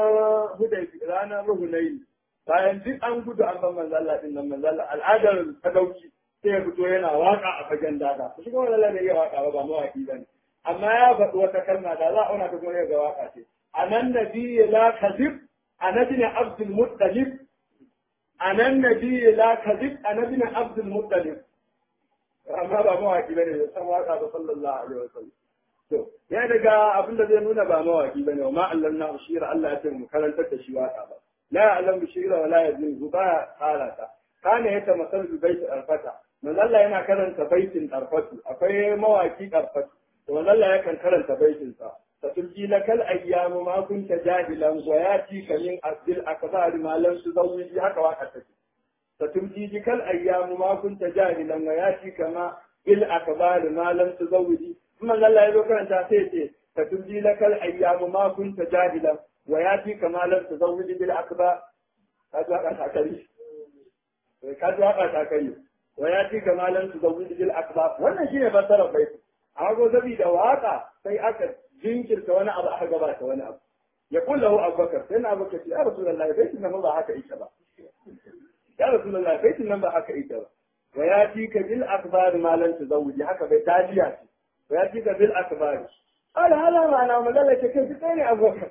ranar Hunayn bayan duk an gudu an ban manzo Allah din nan manzo Allah al'adar sadauki sai ya fito yana waka a fagen daga shi kuma Allah da ya waka ba mawaki bane amma ya faɗi wata kalma da za a auna ta kuma ya ga waka ce anan nabiyyi la kadhib anabni abdul muttalib أنا النبي لا كذب أنا ابن عبد المطلب أما با مواكي بني صلى الله عليه وسلم يعني دقا أبن الذي نونا با مواكي بني وما علمنا بشير ألا أتم كلن تتشي واقع لا أعلم بشير ولا يزن زباء قالتا كان يتمثل ببيت أرفتا من الله ينا كلن تبيت أرفتا أفي مواكي أرفتا ومن الله يكن كلن تبيت فتلجي لك الأيام ما كنت جاهلا وياتيك من أسد الأكبار ما لم تزوجي هكا وقتك فتلجي لك الأيام ما كنت جاهلا وياتيك ما بالأكبار ما لم تزوجي ثم الله يذكر أن تأتيتي فتلجي لك الأيام ما كنت جاهلا وياتيك ما لم تزوجي بالأكبار ka ji waka takari ka ji waka takari wa ya ci kamalan su zawuji bil akbar wannan shine fasarar baiti amma ko da waka sai aka jinkirta wani abu aka gabata wani abu ya kullahu abubakar sai na abubakar ya rasulullahi baitin nan ba haka ita ba ya rasulullahi baitin nan ba haka ita ba wa ya ci ka bil akbar malan su zawuji haka bai tajiya ce wa ya ci ka bil akbar قال هذا معنى مدلة كيف تاني أبو بكر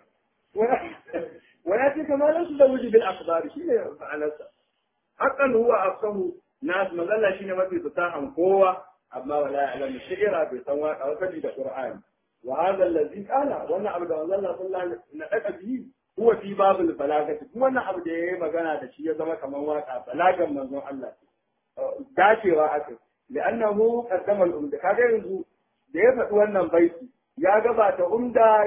ويأتي كما ليس زوجي بالأخبار شيء معنى حقا هو أفصه ناس مدلة شيء ما في تتاهم قوة أما ولا يعلم الشعر بسواء أو تجد القرآن وهذا الذي قال وانا عبد الله صلى الله عليه وسلم به هو في باب البلاغة وانا عبد مغانا تشيء زما كما واقع بلاغا من الله داشي واحد لأنه قدم الأمد كذا ينزو da ya faɗi wannan baiti ya gabata umda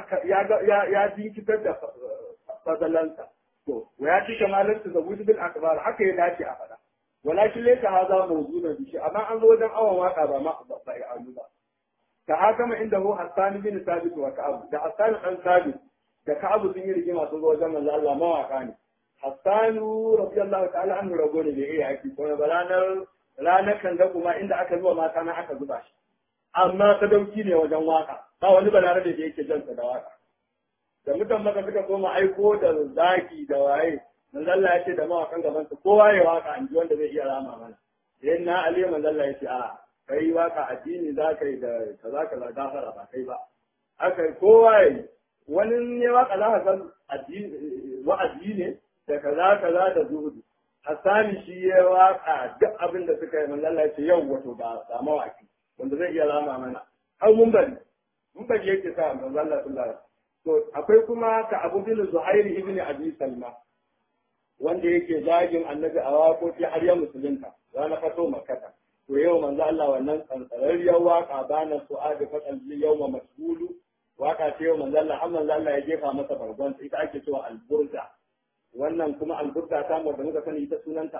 ya jinkitar da fasalansa to wa ya ci kamalar su zabuti bil akbar haka ya dace a faɗa walakin laysa hadha mawjuna bi shi amma an zo wajen awon waka ba ma ba ya alu ba ta haka inda hu Hassan bin Sabit wa Ka'ab da Hassan dan Sabit da Ka'ab sun yi rigima sun zo wajen manzo Allah mawaka ne Hassan radiyallahu ta'ala anhu rago ne da iya yaki kuma ranar kan da kuma inda aka zuwa mata na aka zuba shi amma sadauki ne wajen waka ba wani balarabe da yake jansa da waka da mutan maka suka koma aiko da zaki da waye manzo Allah ya ce da mawakan gaban su kowa ya waka an ji wanda zai iya rama mana sai na Ali manzo Allah ya ce a kai waka addini za ka yi da kaza kaza gafara ba kai ba aka kowa yi wani ne waka za ka san addini wa'azi ne da kaza kaza da zuhudu Hassani shi ya waka duk abin da suka yi manzo Allah ya ce yau wato ba mawaki wanda zai iya rama mana har mun bari yake sa manzo Allah sallallahu alaihi to akwai kuma ka Abu bin Zuhair ibn Abi Salma wanda yake zagin annabi a waƙoƙi har ya musulunta ranar fato makkata to yau manzo Allah wannan tsantsararriyar waka bana su'adu faqal yawma masbulu waka ce yau manzo Allah har manzo Allah ya jefa masa bargon ita ake cewa alburda wannan kuma alburda ta mu da muka sani ita sunanta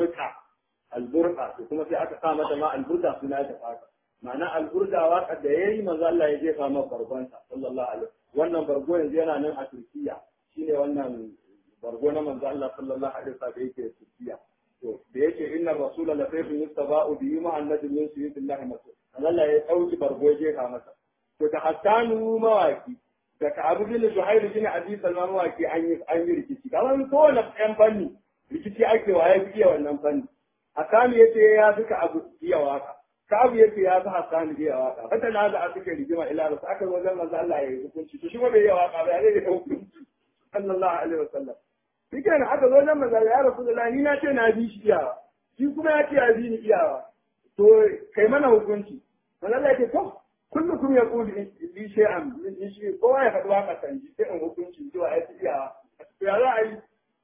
alburka kuma sai aka sa mata ma alburda suna ta faka ma'ana alburda waka da yayi manzo Allah ya jefa masa bargon sa sallallahu alaihi wannan bargo yanzu yana nan a Turkiya shine wannan bargo na manzo Allah sallallahu alaihi wasallam da yake Turkiya to da yake inna rasula la sayfun yustaba'u bi muhammadin min sayyidillah masu Allah ya dauki bargo je ka masa to ta hattanu mawaki da ka abu bin zuhair bin abi salman mawaki an yi rikici kamar ko na yan fanni rikici ake waye fiye wannan fanni Hassan yace ya duka abu iya waka Ka'ab yace ya fi Hassan iya waka fata na da aka rigima ila rasul aka wajen manzo Allah ya yi hukunci to shi ba bai iya waka ba ya ne da hukunci sallallahu alaihi wasallam shi kenan aka zo nan manzo ya rasulullahi ni na ce na bi shi iyawa shi kuma ya ce ya bi ni iyawa to kai mana hukunci manzo Allah ya ce to kullukum yaqulu li shay'an min shi kowa ya faɗi waka san ji sai in hukunci cewa ya ci iyawa to ya za a yi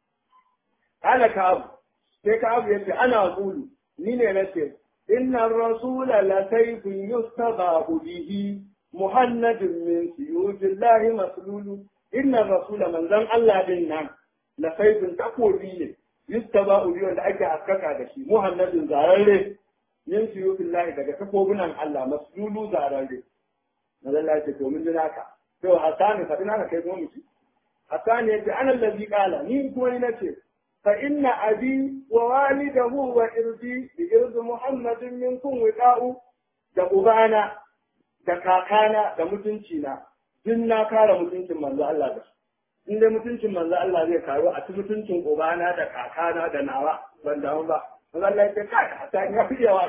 ala Ka'ab sai Ka'ab ya ce ana qulu ni ne nace inna ar-rasula la sayfun yustabahu bihi muhannadun min suyujillahi maslulu inna ar-rasula manzan Allah din nan la saifin takobi ne yustaba ubi wanda ake haskaka da shi muhammadin zararre yin siyo billahi daga takobunan Allah maslulu zararre na Allah ce to mun ji naka to Hassan fa dina ka kai kuma muci Hassan yace ana allazi qala ni kuma ni nace fa inna abi wa walidahu wa irdi bi irdi muhammadin minkum wiqa'u da ubana da kakana da mutunci na din na kare mutuncin manzo Allah da in dai mutuncin manzo Allah zai karu a cikin mutuncin ubana da kakana da nawa ban damu ba manzo Allah ya ce kai Hassan ya fi yawa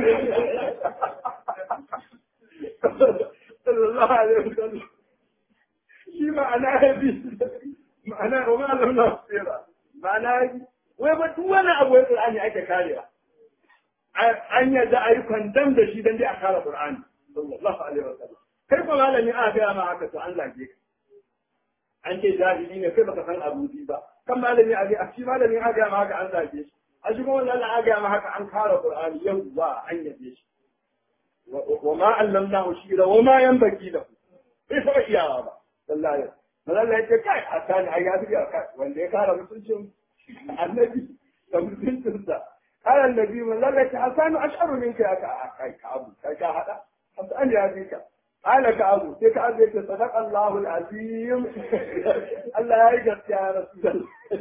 sallallahu alaihi wasallam shi ma'ana yabi ma'ana wa ma'alam nasira ma'ana wai ba duk wani abu ya Qur'ani ake karewa an yadda ayi kwandam da shi dan dai a kare Qur'ani sallallahu alaihi wasallam kai ko malami a ga ma haka to an zage ka an ce jahili ne kai baka san abuji ba kan malami a shi malami a ga ma haka an zage shi a shi kuma Allah a ga ma haka an kare Qur'ani yau ba an yabe shi wa ma allamnahu shira wa ma yanbaghi lahu bai fa iyawa ba sallallahu alaihi wasallam Allah ya ce kai Hassan ai ya biya kai wanda ya kare mutuncin annabi da mutuncin sa قال النبي من لك حسان أشعر منك يا كعب كهذا حسان يا بيك قال كعب كعب صدق الله العظيم الله يجزيك يا رسول الله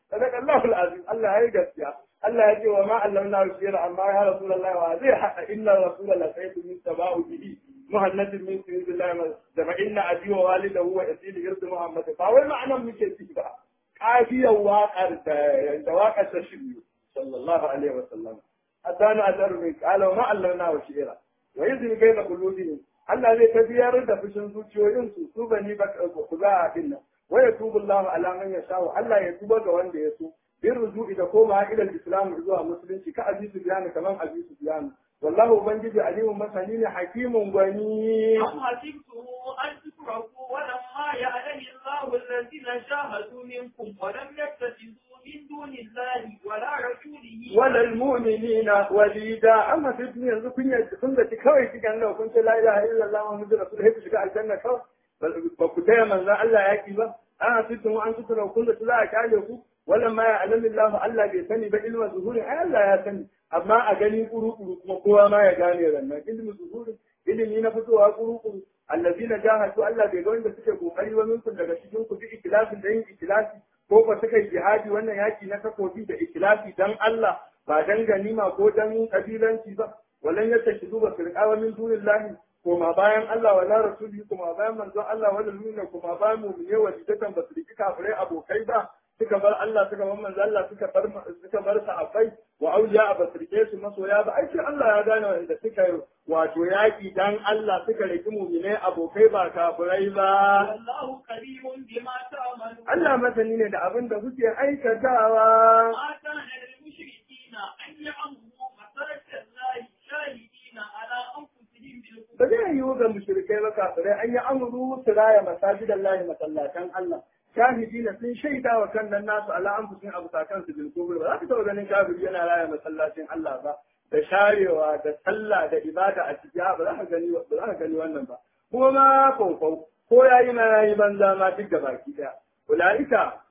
sadaka Allahu alazim Allah ya yi gaskiya Allah ya ce wa ma allamna shira amma ya rasulullahi wa zai hada inna rasulullahi sayyidu min tabahu bihi muhammadin min sabilillahi da ma inna abi wa walidahu wa yasili irdu muhammad ba wai ma'anan muke ci ba kafiyar waƙar da waƙar ta shi sallallahu alaihi wa sallam adana adar min qala ma allamna shira wa yazni bayna qulubihim Allah zai tafiyar da fushin zuciyoyin su bani ba ku za a dinna wa yatubu Allah ala man yasha Allah ya tuba ga wanda ya so bin ruju'i da koma ila islam zuwa musulunci ka abi sufyan kaman abi sufyan wallahu ubangiji alimun masani ne hakimun gwani am hasibtu an tukraku wa lamma ya'lamu Allahu alladhina jahadu minkum wa lam yattakhidhu min dunillahi wa la rasulihi wala almu'minina walida amma sai yanzu kun ga kawai cikin nan kun ce la ilaha illallah muhammadur rasulullah ku shiga aljanna kawai ba ku taya manzon Allah yaki ba an hasibtu an tukraku kun da za a kale ku wannan ma ya alamin Allah bai sani ba ilmin zuhurin ai Allah ya sani amma a gani kuru-kuru kuma kowa ma ya gane rannan ilmin zuhurin ilimi na fitowa kuru-kuru allazina jahadu Allah bai ga wanda suke kokari wa minkum daga cikin ku bi ikhlasin da yin ikhlasi ko ba suka yi jihadi wannan yaki na takobi da ikhlasi dan Allah ba dan ganima ko dan kabilanci ba walan yattakidu ba firqawa min dunillahi kuma bayan Allah wala rasuli kuma bayan manzon Allah wala nuna kuma bayan mu'mine wa dukkan ba su riki kafirai abokai ba suka bar Allah suka bar manzo Allah suka bar sahabbai wa auliya a basirke su masoya ba ai sai Allah ya gane wanda suka yi wato yaki dan Allah suka riki mu'mine abokai ba kafirai ba wallahu qadirun bima ta'malun Allah masani ne da abin da kuke aikatawa ma kana lil mushrikina an ya'budu masajid Allah shahidina ala anfusihim bil kufr ba zai yiwu ga mushrikai ba kafirai an yi amuru su raya masajidallahi masallatan Allah shahidina sun shaida wa kan nan nasu ala anfusihim abu sakan su bil kubur ba za ka taɓa ganin kafiri yana raya masallacin Allah ba da sharewa da sallah da ibada a ciki ba za ka gani wannan ba kuma ma ko yayi ma yayi banza ma duk da baki daya ulaika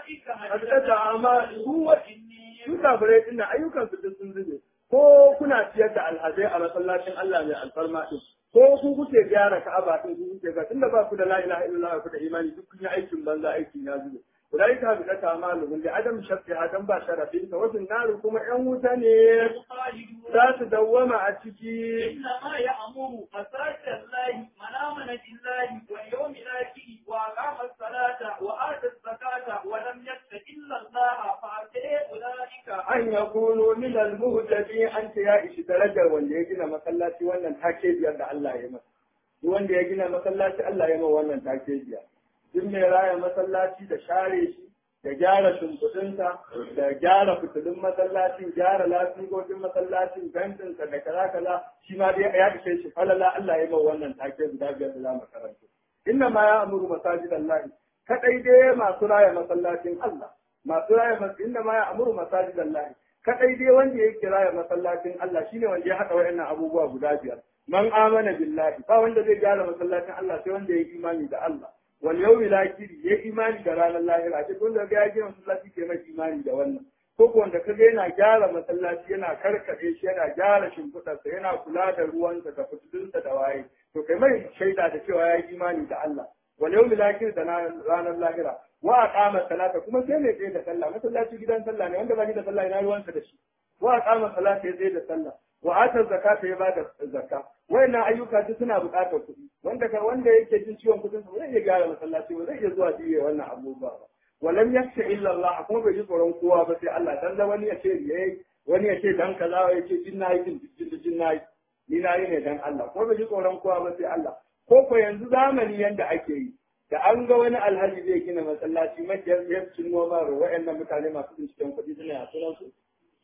hadda amma su kafirai din ayyukan su duk sun zube ko kuna ciyar da alhazai a masallacin Allah mai alfarma din ko ku kuke gyara Ka'aba din ku kuke ga tunda ba ku da la ilaha illallah ku da imani duk kun yi aikin banza aikin ya zube ulaika bi ta amalu da adam shafi adam ba sharafin ta wasu naru kuma yan wuta ne za su dawwama a ciki inna ma ya'muru masajid Allah man amana billahi wal yawmil akhir wa aqama as-salata wa ata az-zakata wa lam yattaqi illa Allah fa ulaika an yakunu min al-muhtadin an ya ishi darajar wanda ya gina masallaci wannan take biyar da Allah ya masa duk wanda ya gina masallaci Allah ya masa wannan take biyar duk mai raya masallaci da share shi da gyara shimfiɗinsa da gyara fitilun masallacin gyara lafigogin masallacin gantinsa da kaza shi ma dai ya ishe shi falala Allah ya masa wannan take guda biyar da zamu karanta inna ma ya amuru masajidallahi kadai dai masu raya masallacin Allah masu raya inda ma ya amuru masajidan lahi kadai dai wanda ya kira masallacin Allah shine wanda ya haɗa wayannan abubuwa guda biyar man amana billahi ba wanda zai gyara masallacin Allah sai wanda ya yi imani da Allah wal yawmil akhir ya imani da ranar lahira sai wanda ga ya gina masallaci ke mai imani da wannan ko ko wanda kaga yana gyara masallaci yana karkade shi yana gyara shimfiɗarsa yana kula da ruwansa da fitilunsa da waye to kai mai shaida da cewa ya yi imani da Allah wal yawmil akhir da ranar lahira wa aqama salata kuma sai ne zai da sallah masallaci gidan sallah ne wanda ba shi da sallah ina ruwansa da shi wa aqama salata zai da sallah wa ata zakata ya bada zakka wayannan ayyuka duk suna buƙatar kuɗi wanda yake jin ciwon kuɗin sa zai iya gyara masallaci ba zai iya zuwa jiye wannan abubuwa ba walam yakhsha illa Allah kuma bai ji tsoron kowa ba sai Allah dan wani ya ce yayi wani ya ce dan kaza ya ce jin nayi jin nayi ni nayi ne dan Allah kuma bai ji tsoron kowa ba sai Allah ko yanzu zamani yanda ake yi da an ga wani alhaji zai gina masallaci makiyar cin noma da wa'annan mutane masu binciken kuɗi suna a sunan su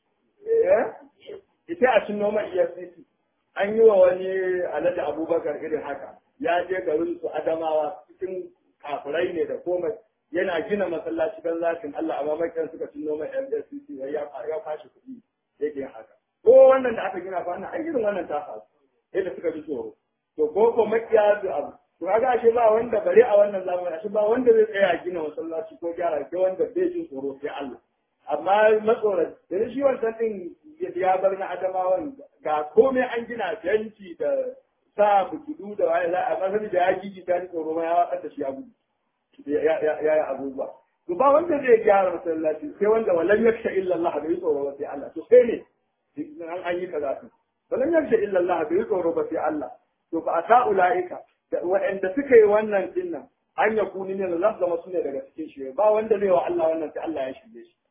ita a cin noma EFCC an yi wa wani alhaji Abubakar irin haka ya je garin su Adamawa cikin kafirai ne da komai yana gina masallaci don zafin Allah amma makiyar suka cin noma EFCC ya fashi kuɗi yake haka ko wannan da aka gina fa wannan ai irin wannan ta faru yadda suka ji tsoro to ko makiya su abu to kaga ashe ba wanda bare a wannan zamani ashe ba wanda zai tsaya gina masallaci ko gyara ke wanda bai jin tsoro sai Allah amma matsoran da shi wannan din ya bar na Adamawan ga komai an gina fenti da sa butudu da waye za a masani da ya gigi ta tsoro ma ya watsar da shi abu ya abubuwa to ba wanda zai gyara masallaci sai wanda walam yaksha illa Allah bai tsoro ba sai Allah to sai ne an yi kaza to walam yaksha illa Allah bai tsoro ba sai Allah to fa ata ulaika waɗanda suka yi wannan dinnan an ya kuni ne Allah zama su ne daga cikin shi ba wanda zai wa Allah wannan sai Allah ya shige shi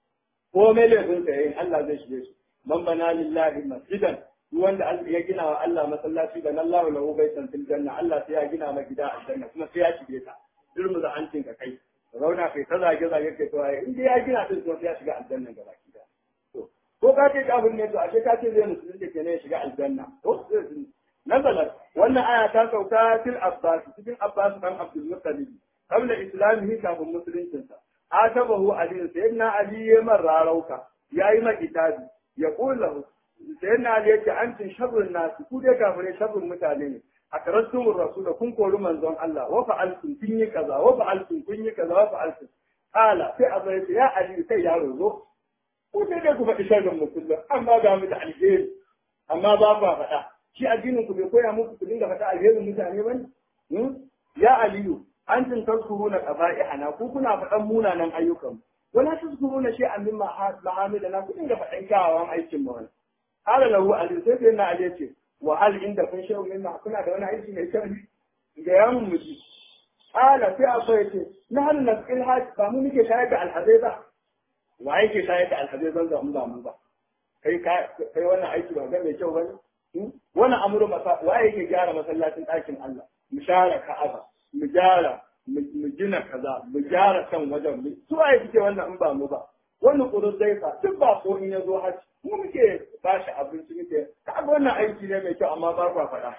ko mai laifin sa yayin Allah zai shige shi man bana lillahi masjidan wanda ya gina wa Allah masallaci da Allah lahu baitan fil janna Allah sai ya gina ma gida a janna kuma sai ya shige ta dirmu da hancin ka kai zauna kai ta zage zage kai to in dai ya gina din to sai ya shiga aljanna gaba ki da to ko ka ce kafin ne to ashe ka ce zai musulunci ke ne ya shiga aljanna to nazalat wannan aya ta sauka fil abbas cikin abbas dan abdul muttalib qabla islamihi kafin musuluncinsa atabahu ali sayyidina ali ya marrarauka yayi ma kitabi ya qulu sayyidina ali yace antin sharrun nas ku dai kafire sharrun mutane ne akarastumur rasul kun kori manzon Allah wa fa'altum kun yi kaza wa fa'altum kun yi kaza wa fa'altum qala sai abai ya ali sai yaro zo ku dai ku faɗi sharrun musulmi amma ga mu da alheri amma ba ku faɗa shi addinin ku bai koya muku ku dinga faɗa alherin mutane ba ne? Ya Aliyu, an tun tazkuruna qaba'ihana ku kuna faɗan munanan ayyukan. Wala tazkuruna shay'an min mahamidana ku dinga faɗan kyawawan aikin mu wani. Qala lahu Ali sai sai na Ali ce wa hal inda kun shay'un mimma kuna da wani aiki mai kyau ga yamun miji. Qala sai akwai ce na hal nasqil hajj ba mu muke shayar da alhazai ba. Wa yake shayar da alhazai ban ga mu ba. Kai wannan aiki ba ga mai kyau ba ne? Wani amuru masa waye yake gyara masallacin ɗakin Allah mu share Ka'aba mu gyara mu gina kaza mu gyara kan wajen mu su waye suke wannan in ba mu ba wani kurun zaifa duk ba ko in yazo haji mu muke bashi abinci muke kaga wannan aiki ne mai kyau amma ba ku faɗa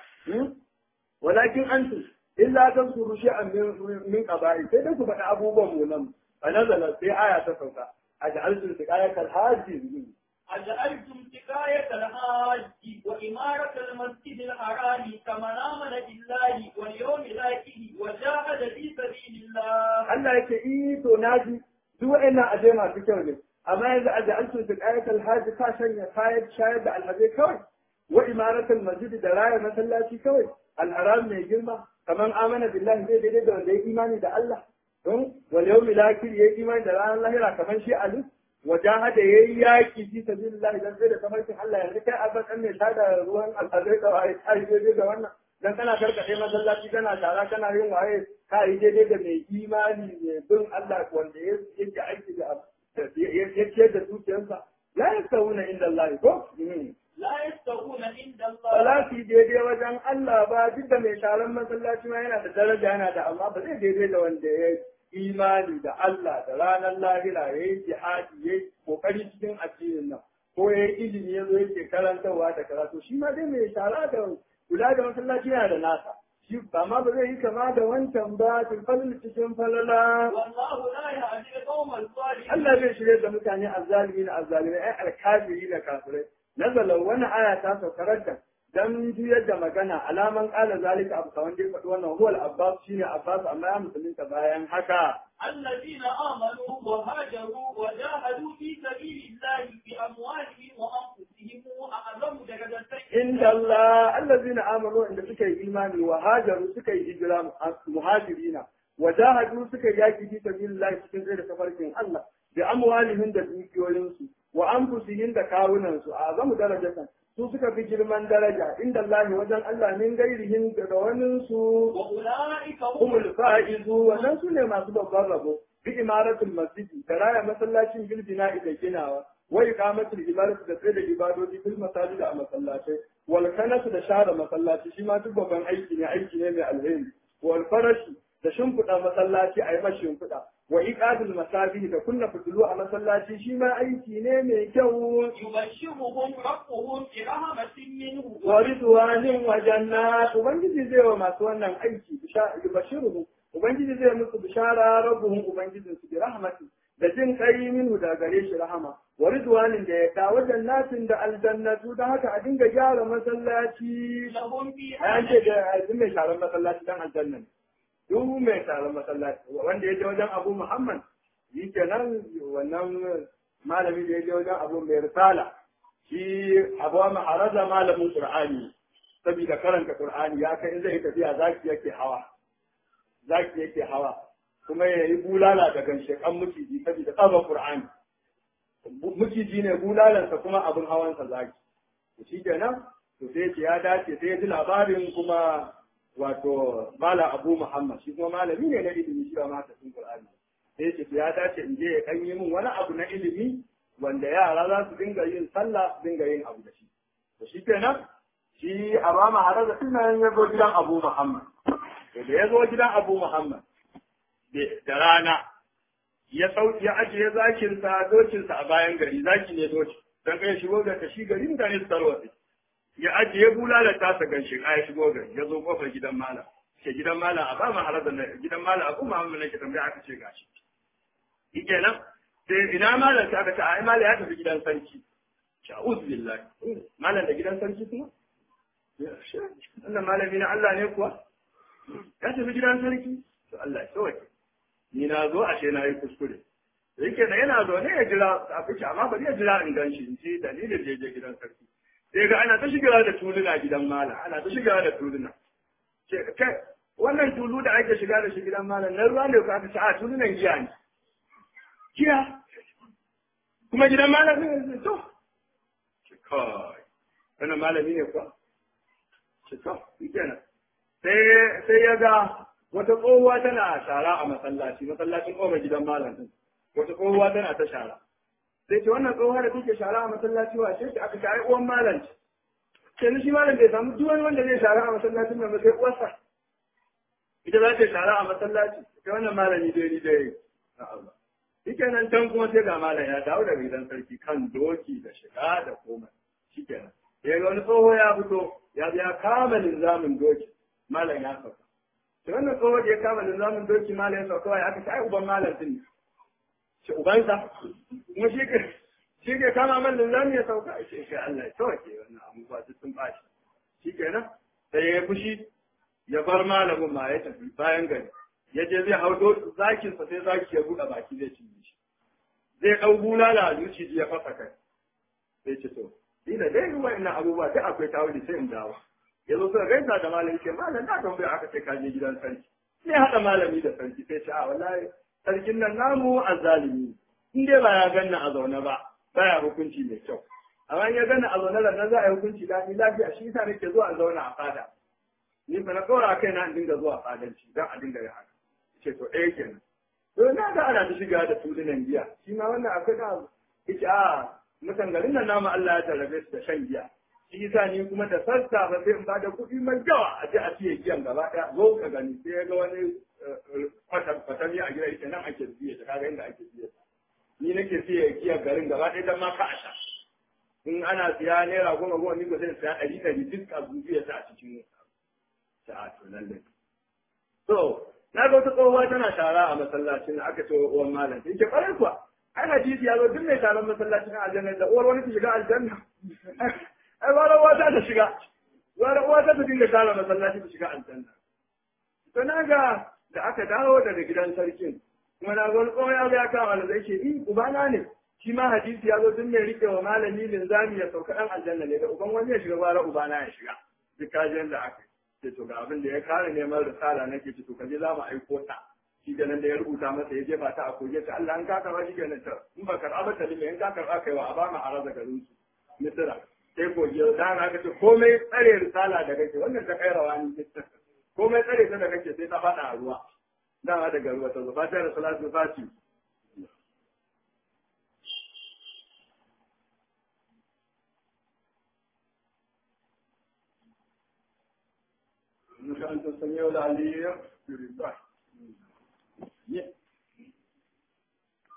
walakin antum illa tazkuru shay'an min qaba'i sai dai ku faɗa abubuwan mu nan fa nazala sai aya ta sauka aj'altum tiqayatal hajji أجعلتم سقاية الحاج وإمارة المسجد الحرام كمن آمن بالله واليوم الآخر وجاهد في سبيل الله. الله يكئي تنادي سوى إن أجمع في كونه أما إذا أجعلتم سقاية الحاج فاشن شاهد على هذه كوي وإمارة المسجد دراية مثلا في كوي الحرام من جلمة كمن آمن بالله زي دي دي إيماني دا الله واليوم الآخر يجي إيماني دا الله لا كمان شيء عليه وجاهد ياكي في سبيل الله dan sai da tafarkin Allah yanzu kai abin an mai tada ruwan al'adai da ai daidai da wannan dan kana karkace masallaci kana tara kana yin waye ka yi daidai da mai imani mai bin Allah wanda yake aiki da yake da zuciyarsa la yastawuna inda Allah ko la yastawuna inda Allah wala fi daidai wajen Allah ba duk da mai taron masallaci ma yana da daraja yana da amma ba zai daidai da wanda ya imani da Allah da ranar lahira ya yi jihadi ya yi kokari cikin addinin nan ko ya yi ilimi ya zo yake karantarwa da karatu shi ma dai mai shara da kula da masallaci yana da nasa shi ba ma ba zai yi kama da wancan ba tilfalin cikin falala wallahu la yahdi al-qawmal zalimin Allah zai shirye da mutane azzalimi na azzalimi ai alkafiri da kafirai nazala wani aya ta saukarar da dan juyar da magana alaman kala zalika abu kawan dai faɗi wannan huwal abbas shine abbas amma ya musulunta bayan haka الذين آمنوا وهاجروا وجاهدوا في سبيل الله بأموالهم وأنفسهم أعظم درجة عند الله الذين آمنوا عند سكي إيمان وهاجروا سكي إجرام مهاجرين وجاهدوا سكي ياكي في سبيل الله سكي غير سفركين الله بأموالهم دوكيولنسو وأنفسهم كاوننسو أعظم درجة su suka fi girman daraja inda Allah wajen Allah min gairihin da waninsu humul fa'izu wannan su ne masu babban rabo bi imaratul masjidi da raya masallacin bilbina da ginawa wa iqamatul ibadatu da tsaye da ibadoji bil masajid a masallatai wal kanatu da share masallaci shi ma duk babban aiki ne mai alheri wal farashi da shimfiɗa masallaci a yi mashi shimfiɗa wa iqadul masabih da kunna fitulu a masallaci shi ma aiki ne mai kyau yubashshiruhum rabbuhum bi rahmatin minhu wa ridwanin wa jannat ubangiji zai wa masu wannan aiki yubashshiruhum ubangiji zai musu bishara rabbuhum ubangijin su bi rahmatin da jin kai minhu da gare shi rahama wa ridwanin da ya da wajen nasin da aljannatu da haka a dinga gyara masallaci lahum fi an ce da mai sharan masallaci dan aljanna duk mai taron masallaci wanda ya je wajen Abu Muhammad yi kenan wannan malami da ya je wajen Abu mai risala shi Abu Maharaza malamin Qur'ani saboda karanta Qur'ani ya kai in zai tafiya zaki yake hawa kuma ya yi bulala da ganshekan miciji saboda tsaban Qur'ani miciji ne bulalansa kuma abin hawansa zaki shi kenan to sai ya dace sai ya ji labarin kuma wato Malam Abu Muhammad shi kuma malami ne na ilimi shi ba ma tafsirin Qur'ani sai ce ya dace in je ya kan yi min wani abu na ilimi wanda yara za su dinga yin sallah su dinga yin abu da shi to shi kenan shi Abama Haraza ina ya zo gidan Abu Muhammad to da ya zo gidan Abu Muhammad da rana ya ajiye dokinsa a bayan gari zaki ne doki don kai shigo da ta shi gari mutane su tarwatsa ya ajiye bulala tasa ganshi ya shigo gari ya zo kofar gidan malam ke gidan malam a ba ma halar da gidan malam Abu Muhammad ne ke tambaya aka ce gashi yake nan sai ina malam ta aka ce ai malam ya tafi gidan sarki sha'uz billahi malam da gidan sarki kuma wannan malami na Allah ne kuwa ya tafi gidan sarki to Allah ya sauke ni na zo ashe na yi kuskure yake da yana zo ne ya jira a fice amma bari ya jira in gan shi in ce dalilin da ya je gidan sarki sai ga ana ta shigira da tuluna gidan malam ana ta shigira da tuluna ce kai wannan tulu da ake shiga da shi gidan malam na ruwa ne ko aka ce a tulunan giya ne giya kuma gidan malam ne to ce kai wannan malami ne kuwa ce to kenan sai ya ga wata tsohuwa tana shara a masallacin ƙofar gidan malam din wata tsohuwa tana ta shara sai ce wannan tsohuwa da take shara a masallaci wa ce aka ce ai uwan malam ce ni shi malam bai samu duk wani wanda zai shara a masallacin nan ba sai uwarsa ita za ta shara a masallaci sai wannan malami dai ni dai na Allah shikenan can kuma sai ga malam ya dawo daga gidan sarki kan doki da shiga da komai shikenan ya ga wani tsoho ya fito ya kama linzamin doki malam ya sauka da wannan tsoho da ya kama linzamin doki malam ya sauka ya aka ce ai uban malam din ce ubansa kuma shi ke kama man linzamin ya sauka ce kai Allah ya sauke wannan abubuwa duk sun bashi shikenan sai ya fushi ya bar malamin ma ya tafi bayan gari ya je zai hau zakinsa sai zaki ya buɗe baki zai cinye shi zai ɗau bulala a zuciya ya fasa kai sai ce to ni da dai ruwa ina abubuwa sai akwai tawuli sai in dawo ya zo suka gaisa da malami ce malam na tambaya aka ce ka je gidan sarki ne haɗa malami da sarki sai ce a wallahi sarkin nan namu azzalimi in dai ba ya ganna a zaune ba baya hukunci mai kyau amma in ya ganna a zaune nan za a yi hukunci da ni lafiya shi yasa nake zuwa in zauna a fada ni fa na kora kai na in dinga zuwa fadanci dan a dinga yin haka ce to ɗaya kenan to na ga ana ta shiga da tulunan giya shi ma wannan akwai da yace a mutan garin nan namu Allah ya tarrabe su da shan giya shi yasa ni kuma da sassa ba sai in ba da kuɗi mai yawa a je a siye giyan gaba ɗaya zo ka gani sai ya ga wani kwatami a gida ita nan ake siye ta kaga inda ake siye ni nake siye giyan garin gaba ɗaya dan ma ka a sha in ana siya naira 10 ni ko sai siya 100 duk a zuciya ta a cikin ta to lalle to na ga wata tsohuwa tana shara a masallacin aka ce uwan malam sai ke kwarai kuwa ai hadisi ya zo duk mai sharan masallacin aljanna da uwar wani ta shiga aljanna ai wani wata ta shiga wani wata ta dinga shara masallaci ta shiga aljanna to na ga da aka dawo daga gidan sarkin kuma na ga wani tsohon ya kama da zai ce ubana ne shi ma hadisi ya zo duk mai rike wa malami linzami ya sauka ɗan aljanna ne da uban wani ya shiga gwara ubana ya shiga duk kajiyar da aka ce to ga abin da ya kare neman risala nake ce to kaje za mu aiko ta shi kenan da ya rubuta masa ya jefa ta a koge ta Allah an ka karba shi kenan ta in ba karba ba ta lime in ka karba kai wa abama a raza garin su misira sai koge da na ga ce komai tsare risala da kake wannan ta kairawa ni komai tsare ta da kake sai ta fada a ruwa dama daga ruwa ta zuba ta salatu fati إنك أنت السميع العليم بالله